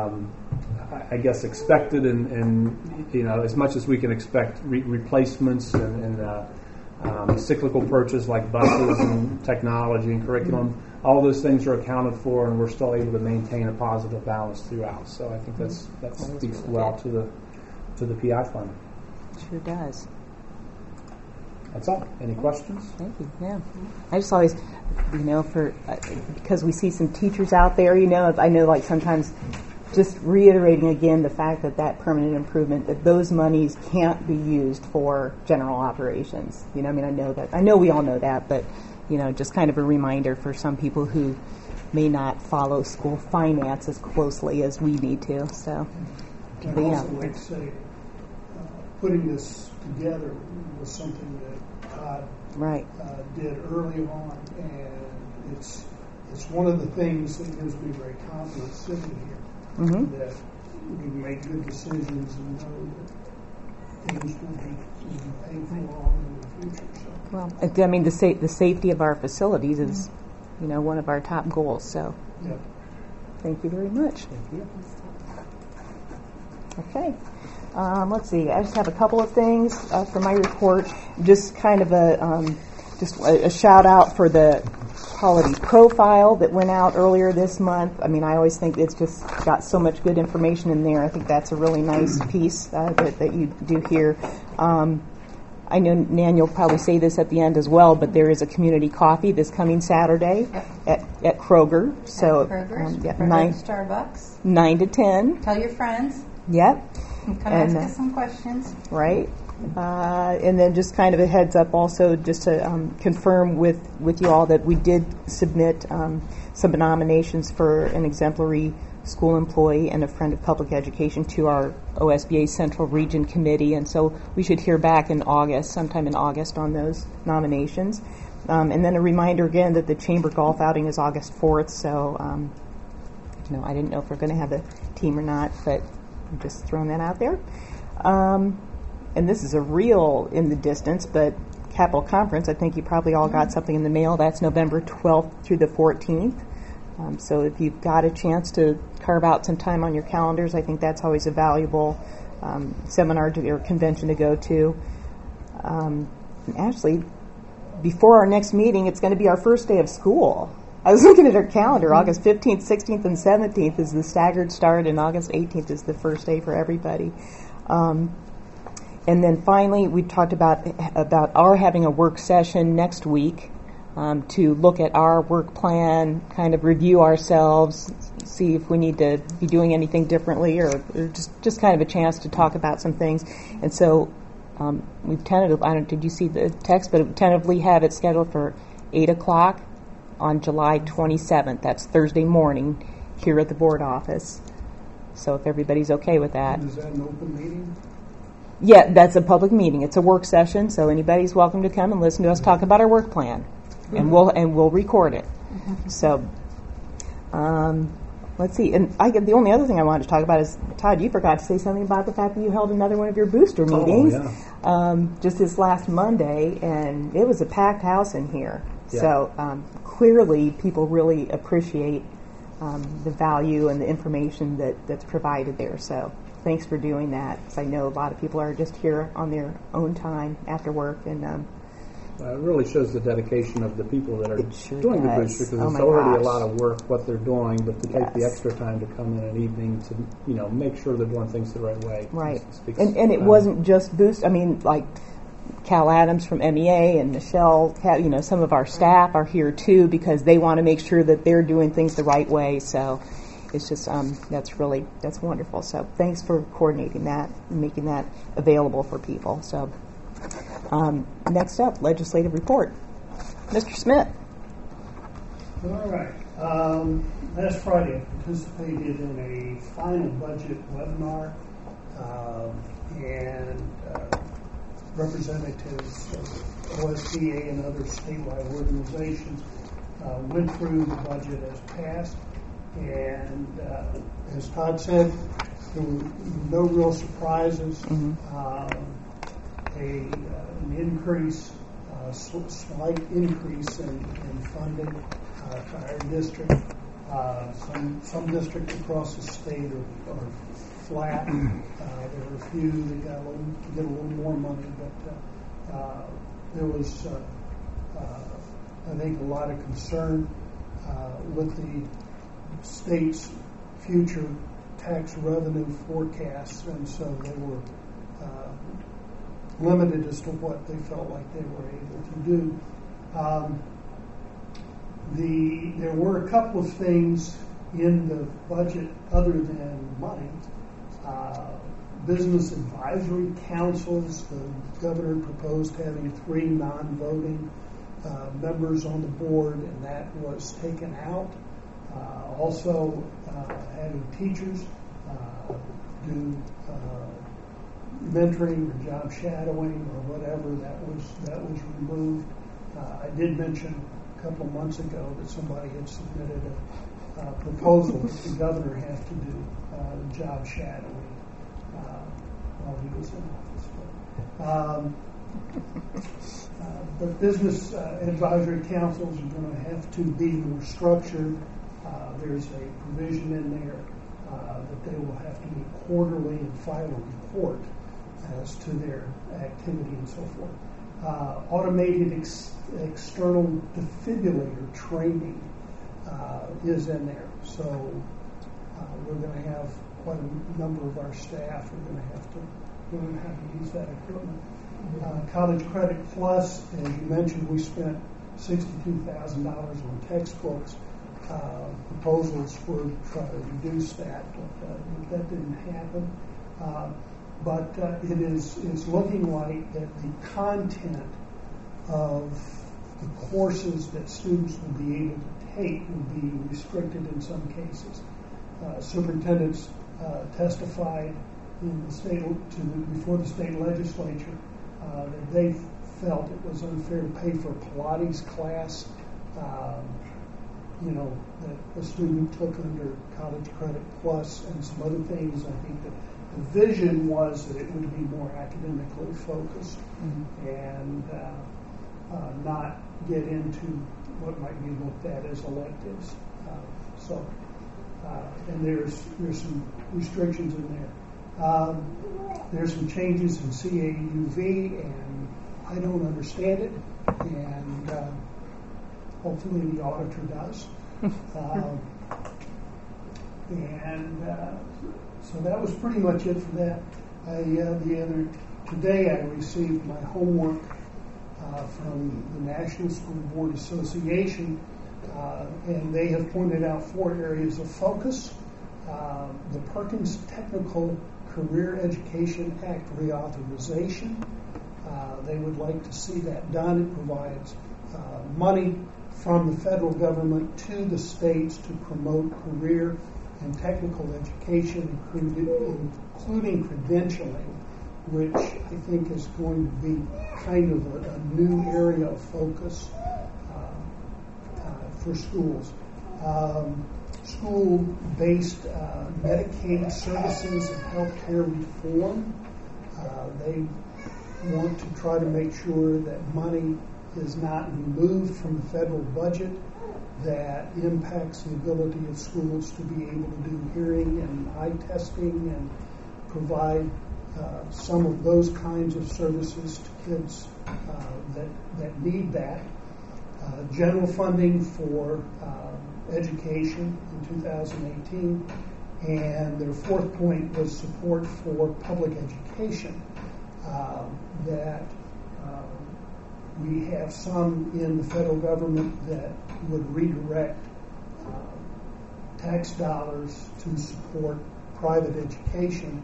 expected and as much as we can expect replacements and cyclical purchase like buses and technology and curriculum. All those things are accounted for, and we're still able to maintain a positive balance throughout. So I think that speaks well to the PI fund. Sure does. That's all. Any questions? Thank you. Yeah, I just always, because we see some teachers out there. I know like sometimes. Just reiterating again the fact that permanent improvement, that those monies can't be used for general operations. I know we all know that, but just kind of a reminder for some people who may not follow school finance as closely as we need to. So, I'd also like to say, putting this together was something that Todd Right. did early on, and it's one of the things that gives me great confidence sitting here Mm-hmm. that we make good decisions and know that things will be painful on in the future. So. Well, I mean, the safety of our facilities is, one of our top goals. So, Yeah. thank you very much. Thank you. Okay. Let's see. I just have a couple of things for my report. Just kind of a shout out for the quality profile that went out earlier this month. I mean, I always think it's just got so much good information in there. I think that's a really nice piece that you do here. I know, Nan, you'll probably say this at the end as well, but there is a community coffee this coming Saturday at Kroger. So, Starbucks. 9 to 10. Tell your friends. Yep. Come ask us some questions. Right. And then just kind of a heads up also just to confirm with you all that we did submit some nominations for an exemplary school employee and a friend of public education to our OSBA Central Region Committee. And so we should hear back in August, sometime in August, on those nominations. And then a reminder again that the Chamber Golf outing is August 4th. So, I didn't know if we're going to have a team or not, but I'm just throwing that out there. And this is a real in the distance, but Capitol Conference, I think you probably all got something in the mail. That's November 12th through the 14th. So if you've got a chance to carve out some time on your calendars, I think that's always a valuable seminar or convention to go to. And actually, before our next meeting, it's going to be our first day of school. I was looking at our calendar. August 15th, 16th, and 17th is the staggered start, and August 18th is the first day for everybody. And then finally, we talked about our having a work session next week to look at our work plan, kind of review ourselves, see if we need to be doing anything differently, or just kind of a chance to talk about some things. And so we've tentatively, did you see the text? But we tentatively have it scheduled for 8 o'clock on July 27th. That's Thursday morning here at the board office. So if everybody's okay with that. Is that an open meeting? Yeah, that's a public meeting. It's a work session, so anybody's welcome to come and listen to us talk about our work plan, and we'll record it. So, let's see. And the only other thing I wanted to talk about is, Todd, you forgot to say something about the fact that you held another one of your booster meetings just this last Monday, and it was a packed house in here. Yeah. So clearly, people really appreciate the value and the information that's provided there. So. Thanks for doing that, because I know a lot of people are just here on their own time after work. And it really shows the dedication of the people that are doing the booster, because it's already a lot of work what they're doing, but to take the extra time to come in an evening to make sure they're doing things the right way. Right. And it wasn't just boost. I mean, like Cal Adams from MEA and Michelle, some of our staff are here too, because they want to make sure that they're doing things the right way. So. It's just, that's wonderful. So thanks for coordinating that and making that available for people. So next up, legislative report. Mr. Smith. All right. Last Friday, I participated in a final budget webinar, and representatives of OSBA and other statewide organizations went through the budget as passed. And as Todd said, there were no real surprises. An increase, slight increase in funding to our district. Some districts across the state are flat. There are a few that get a little more money, but there was, I think, a lot of concern with the state's future tax revenue forecasts, and so they were limited as to what they felt like they were able to do. There were a couple of things in the budget other than money. Business advisory councils, the governor proposed having 3 non-voting members on the board, and that was taken out. Also, having teachers do mentoring or job shadowing or whatever, that was removed. I did mention a couple of months ago that somebody had submitted a proposal that the governor have to do job shadowing while he was in office. But business advisory councils are going to have to be more structured. There's a provision in there that they will have to meet quarterly and file a report as to their activity and so forth. Automated external defibrillator training is in there. So we're going to have quite a number of our staff are going to have to learn how to use that equipment. College Credit Plus, as you mentioned, we spent $62,000 on textbooks. Proposals were to try to reduce that, but that didn't happen. But it's looking like that the content of the courses that students will be able to take will be restricted in some cases. Superintendents testified in the state before the state legislature that they felt it was unfair to pay for a Pilates class, that a student took under College Credit Plus and some other things. I think that the vision was that it would be more academically focused and not get into what might be looked at as electives. And there's some restrictions in there. There's some changes in CAUV, and I don't understand it, and hopefully the auditor does. So that was pretty much it for that. Today I received my homework from the National School Board Association, and they have pointed out 4 areas of focus. The Perkins Technical Career Education Act reauthorization. They would like to see that done. It provides money from the federal government to the states to promote career and technical education, including credentialing, which I think is going to be kind of a new area of focus for schools. School-based Medicaid services and healthcare reform. They want to try to make sure that money is not removed from the federal budget that impacts the ability of schools to be able to do hearing and eye testing and provide some of those kinds of services to kids that need that. General funding for education in 2018, and their 4th point was support for public education. That we have some in the federal government that would redirect tax dollars to support private education,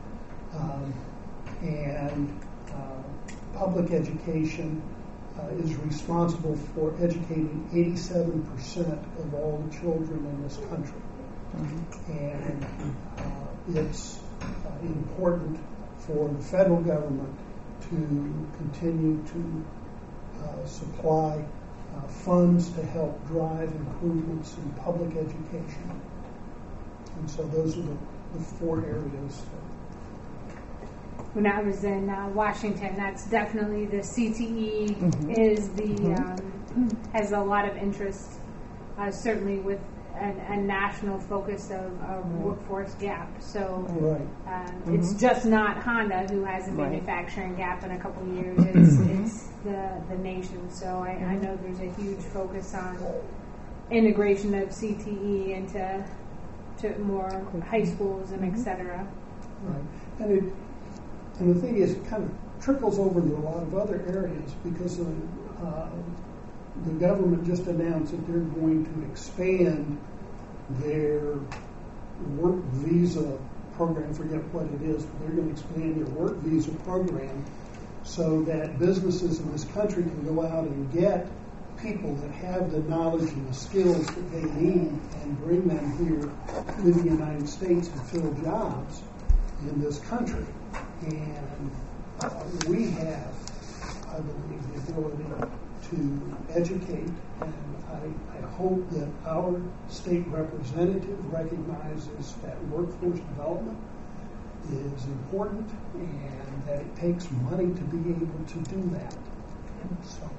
and public education is responsible for educating 87% of all the children in this country. And it's important for the federal government to continue to supply funds to help drive improvements in public education. And so those are the 4 areas. When I was in Washington, that's definitely the CTE is has a lot of interest, certainly with a national focus of workforce gap. So it's just not Honda who has a manufacturing gap in a couple of years. It's the nation. So I know there's a huge focus on integration of CTE into more high schools and et cetera. Right. And the thing is, it kind of trickles over to a lot of other areas because the government just announced that they're going to expand their work visa program. Forget what it is, but they're going to expand their work visa program so that businesses in this country can go out and get people that have the knowledge and the skills that they need and bring them here to the United States and fill jobs in this country. And we have, I believe, the ability to educate, and I hope that our state representative recognizes that workforce development is important and that it takes money to be able to do that. So.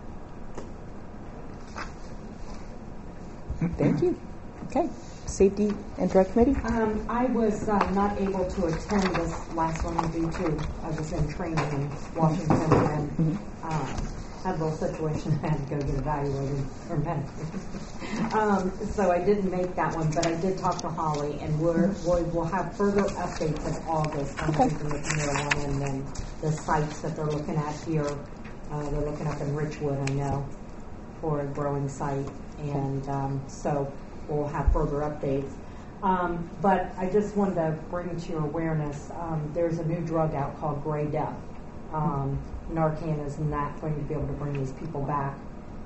Thank you. Okay. Safety and Drug Committee? I was not able to attend this last one due to I was in training in Washington and had a little situation I had to go get evaluated for medicine. So I didn't make that one, but I did talk to Holly, and we'll have further updates in August on everything with marijuana and then the sites that they're looking at here. They're looking up in Richwood, I know, for a growing site, and so we'll have further updates. But I just wanted to bring to your awareness, there's a new drug out called Gray Death. Narcan is not going to be able to bring these people back.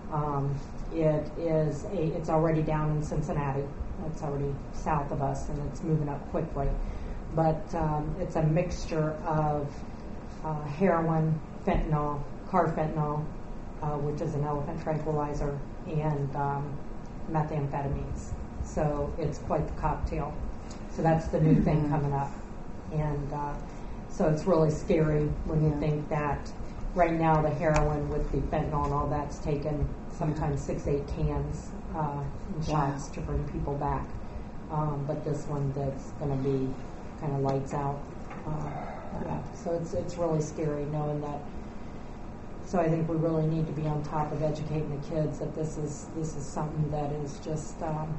It's already down in Cincinnati. It's already south of us, and it's moving up quickly. But it's a mixture of heroin, fentanyl, carfentanil, which is an elephant tranquilizer, and methamphetamines. So it's quite the cocktail. So that's the new thing coming up. And so it's really scary when you think that right now the heroin with the fentanyl and all that's taken sometimes 6-8 cans and shots to bring people back. But this one that's going to be kind of lights out. So it's really scary knowing that. So I think we really need to be on top of educating the kids that this is something that is just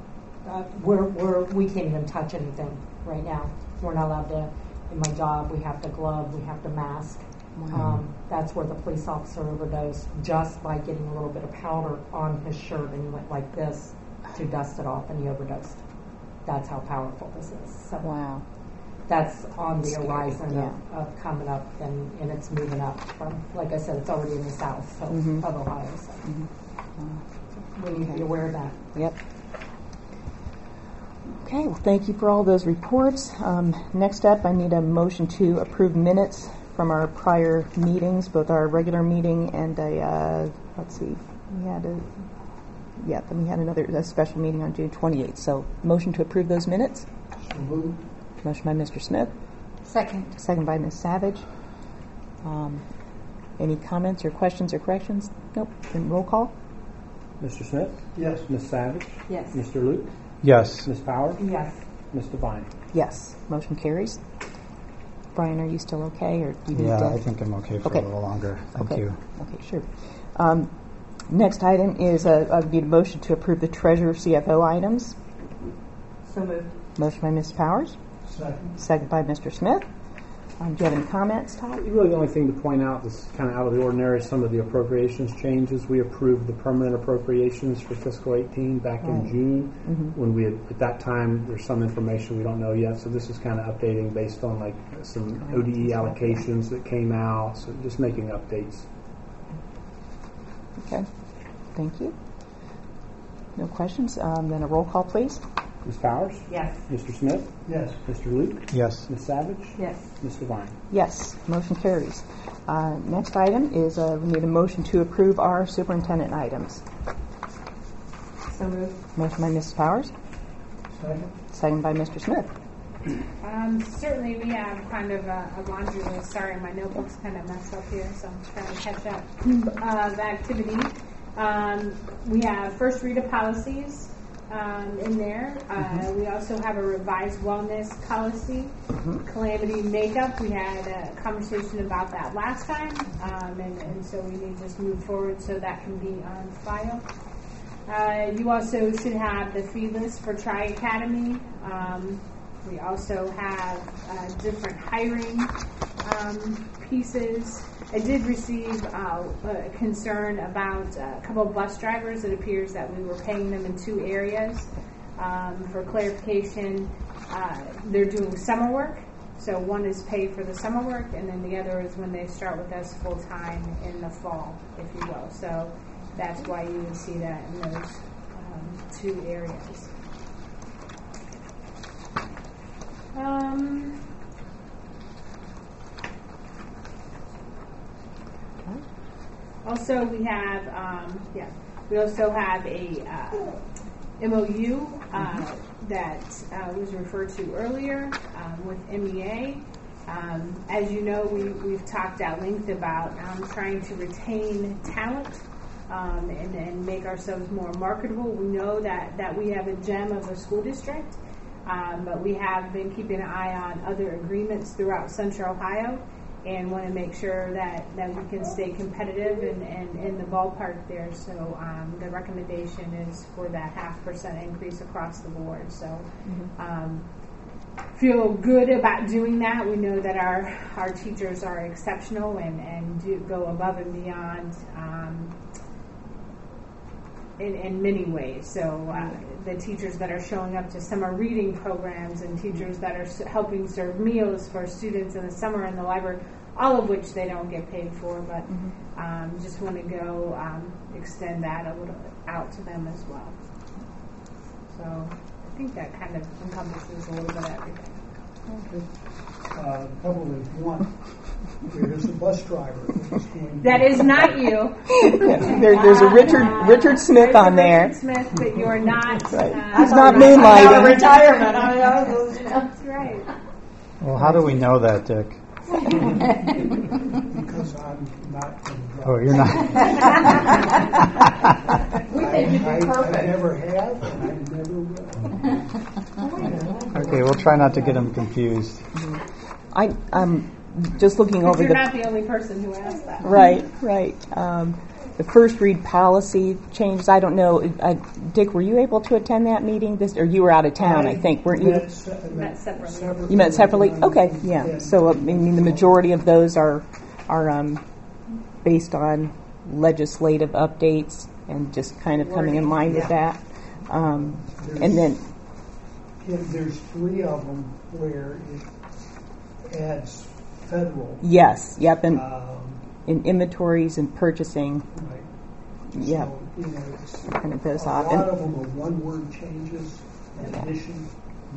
we can't even touch anything right now. We're not allowed to. In my job, we have to glove, we have to mask. That's where the police officer overdosed just by getting a little bit of powder on his shirt, and he went like this to dust it off, and he overdosed. That's how powerful this is. So wow. That's on the horizon of coming up, and it's moving up from, like I said, it's already in the south of Ohio. So we need to be aware of that. Yep. Okay, well, thank you for all those reports. Next up, I need a motion to approve minutes from our prior meetings, both our regular meeting and we had a special meeting on June 28th. So, motion to approve those minutes. So moved. Motion by Mr. Smith. Second. Second by Ms. Savage. Any comments or questions or corrections? Nope. Then roll call. Mr. Smith? Yes. Ms. Savage? Yes. Mr. Luke? Yes. Ms. Powers? Yes. Ms. Devine? Yes. Motion carries. Brian, are you still okay, or do you need to? I think I'm okay for a little longer. Thank you. Okay, sure. Next item is I need a motion to approve the treasurer CFO items. So moved. Motion by Ms. Powers. Second. Second by Mr. Smith. Do you have any comments, Todd? Really, the only thing to point out that's kind of out of the ordinary is some of the appropriations changes. We approved the permanent appropriations for fiscal 18 back in June. When we had, at that time, there's some information we don't know yet. So this is kind of updating based on like some ODE allocations that came out. So just making updates. Okay. Thank you. No questions? Then a roll call, please. Ms. Powers? Yes. Mr. Smith? Yes. Mr. Luke? Yes. Ms. Savage? Yes. Ms. Devine? Yes. Motion carries. Next item is we need a motion to approve our superintendent items. So moved. Motion by Mrs. Powers. Second. Second by Mr. Smith. Certainly we have kind of a laundry list. Sorry, my notebook's kind of messed up here, so I'm trying to catch up. The activity. We have first read of policies in there. We also have a revised wellness policy. Calamity makeup. We had a conversation about that last time, and so we need to just move forward so that can be on file. You also should have the fee list for Tri Academy. We also have different hiring pieces. I did receive a concern about a couple of bus drivers. It appears that we were paying them in two areas. For clarification, they're doing summer work. So one is paid for the summer work, and then the other is when they start with us full time in the fall, if you will. So that's why you would see that in those two areas. also we have a MOU that was referred to earlier with MEA. As you know, we've talked at length about trying to retain talent and make ourselves more marketable. We know that we have a gem of a school district, but we have been keeping an eye on other agreements throughout Central Ohio and want to make sure that we can stay competitive and in the ballpark there. So the recommendation is for that 0.5% increase across the board. So feel good about doing that. We know that our teachers are exceptional and do go above and beyond in many ways. So the teachers that are showing up to summer reading programs and teachers that are helping serve meals for students in the summer in the library, all of which they don't get paid for, but just want to go extend that a little out to them as well. So I think that kind of encompasses a little bit of everything. Okay. Couple of things. One, there's a bus driver that is not you. There's a Richard Smith on there. Richard Smith, but you're not. Right. He's not moonlighting. Retirement. That's right. Well, how do we know that, Dick? because I'm not going to drive. Oh, you're not. We think you'd be I perfect. never have, and I never will. Okay, we'll try not to get them confused. I'm just looking over You're the. not the only person who asked that. Right. The first read policy changes. I don't know, Dick. Were you able to attend that meeting? Or you were out of town? I think, weren't you? Met separately. You met separately. Okay, yeah. So I mean, the majority of those are based on legislative updates and just kind of coming in line with that. And then there's 3 of them where it adds federal. yes, yep, and in inventories and purchasing. Right. Yeah. So, it's Kind of those a off. lot of them are one-word changes, addition,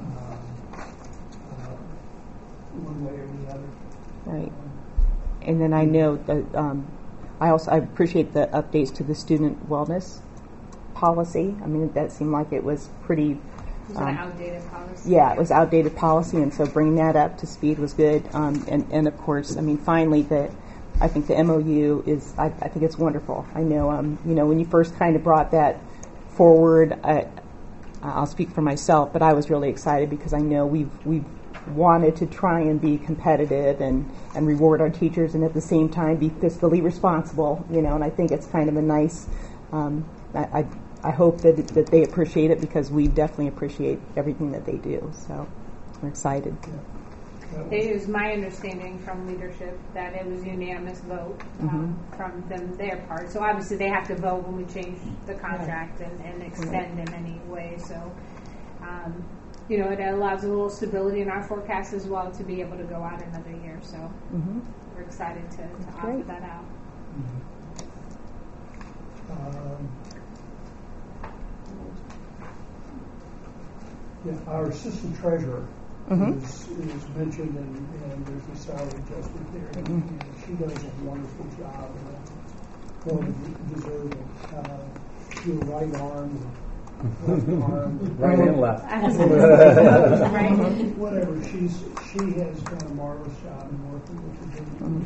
one way or the other. Right. And then I know that I appreciate the updates to the student wellness policy. I mean, that seemed like it was pretty. Was it an outdated policy? Yeah, it was outdated policy, and so bringing that up to speed was good. And of course, I mean, finally, I think the MOU is. I think it's wonderful. I know, when you first kind of brought that forward, I'll speak for myself, but I was really excited because I know we've wanted to try and be competitive and reward our teachers, and at the same time be fiscally responsible. And I think it's kind of a nice. I hope that they appreciate it because we definitely appreciate everything that they do. So we're excited. It is my understanding from leadership that it was a unanimous vote from them, their part. So obviously they have to vote when we change the contract and extend in any way. So, it allows a little stability in our forecast as well to be able to go out another year. So we're excited to offer that out. Our assistant treasurer is mentioned, and there's a salary adjustment there. And she does a wonderful job, and well deserving. Your right arm, left arm, Right and left. Whatever. She has done a marvelous job in working with the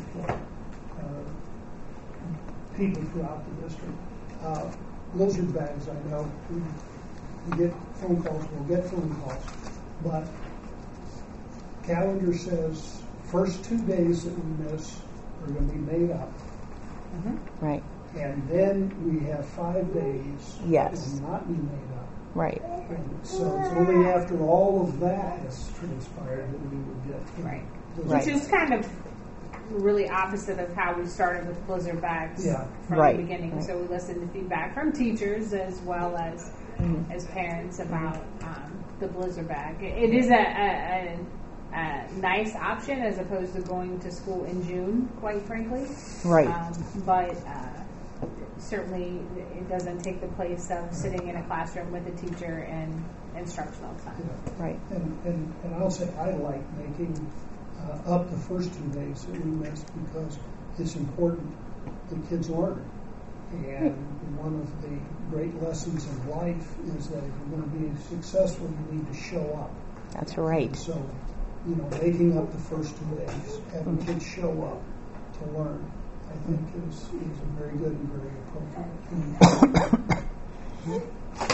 people throughout the district. Blizzard bags, I know. We get phone calls, we'll get phone calls. But calendar says first 2 days that we miss are going to be made up. Right. And then we have 5 days that will not be made up. Right. And so it's only after all of that has transpired that we would get. Which is kind of really opposite of how we started with Blizzard bags from the beginning. Right. So we listened to feedback from teachers as well as parents about the Blizzard bag. It is a nice option as opposed to going to school in June, quite frankly. Right. But certainly it doesn't take the place of sitting in a classroom with a teacher and instructional time. Right. And I'll say I like making up the first 2 days that we missed because it's important the kids learn. And one of the great lessons in life is that if you're going to be successful, you need to show up. That's right. So, making up the first 2 days, having kids show up to learn, I think is a very good and very appropriate.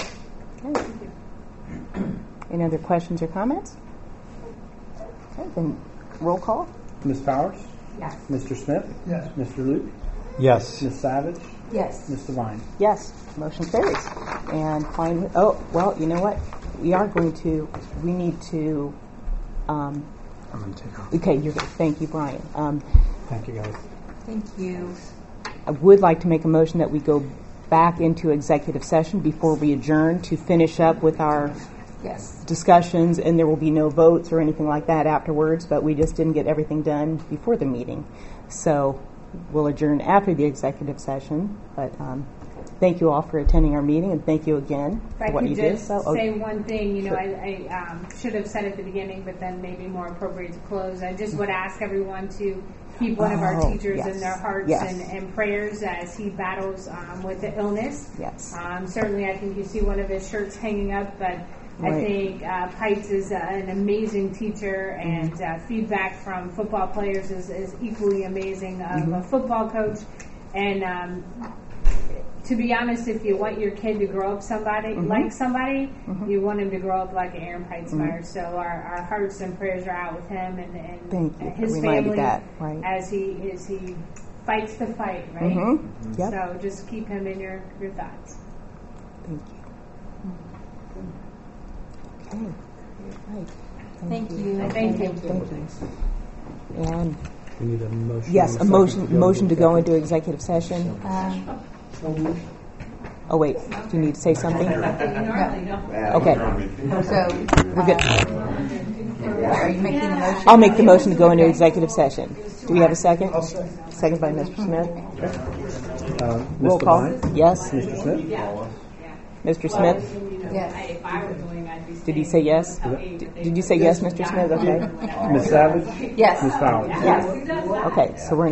Okay. Any other questions or comments? Okay, then roll call. Ms. Powers? Yes. Mr. Smith? Yes. Mr. Luke? Yes. Ms. Savage? Yes. Ms. Devine? Yes, motion carries. And finally, you know what? We need to, I'm going to take off. okay, thank you, Brian. Thank you, guys. Thank you. I would like to make a motion that we go back into executive session before we adjourn to finish up with our Yes. discussions, and there will be no votes or anything like that afterwards, but we just didn't get everything done before the meeting. So we'll adjourn after the executive session, but thank you all for attending our meeting, and thank you again If for I what could you did. just say one thing, Sure. I should have said at the beginning, but then maybe more appropriate to close. I just would ask everyone to keep one of our teachers yes. in their hearts Yes. and prayers as he battles with the illness. Yes. Certainly, I think you see one of his shirts hanging up, but I Right. think Pipes is an amazing teacher, and feedback from football players is equally amazing of a football coach. And to be honest, if you want your kid to grow up like somebody, you want him to grow up like Aaron Peitzmeyer. So our hearts and prayers are out with him and Thank you. his Reminded family that, right. as he fights the fight, right? Yep. So just keep him in your thoughts. Thank you. Okay. Right. Thank you. Thank you. Thank you. And We need a motion. yes, a and second motion to go into executive executive session. Oh wait, do you need to say something? Okay, So, we're good. are you making the motion? I'll make the motion to go into executive session. Do we have a second? I'll say. Second by Mr. Smith. Ms. Roll call. Devine? Yes. Mr. Smith? Mr. Smith? Yes. If I were going, I'd be Did he say yes? Did you say yes, Mr. Smith? Okay. Ms. Savage? Yes. Ms. Powers? Yes. Okay, so we're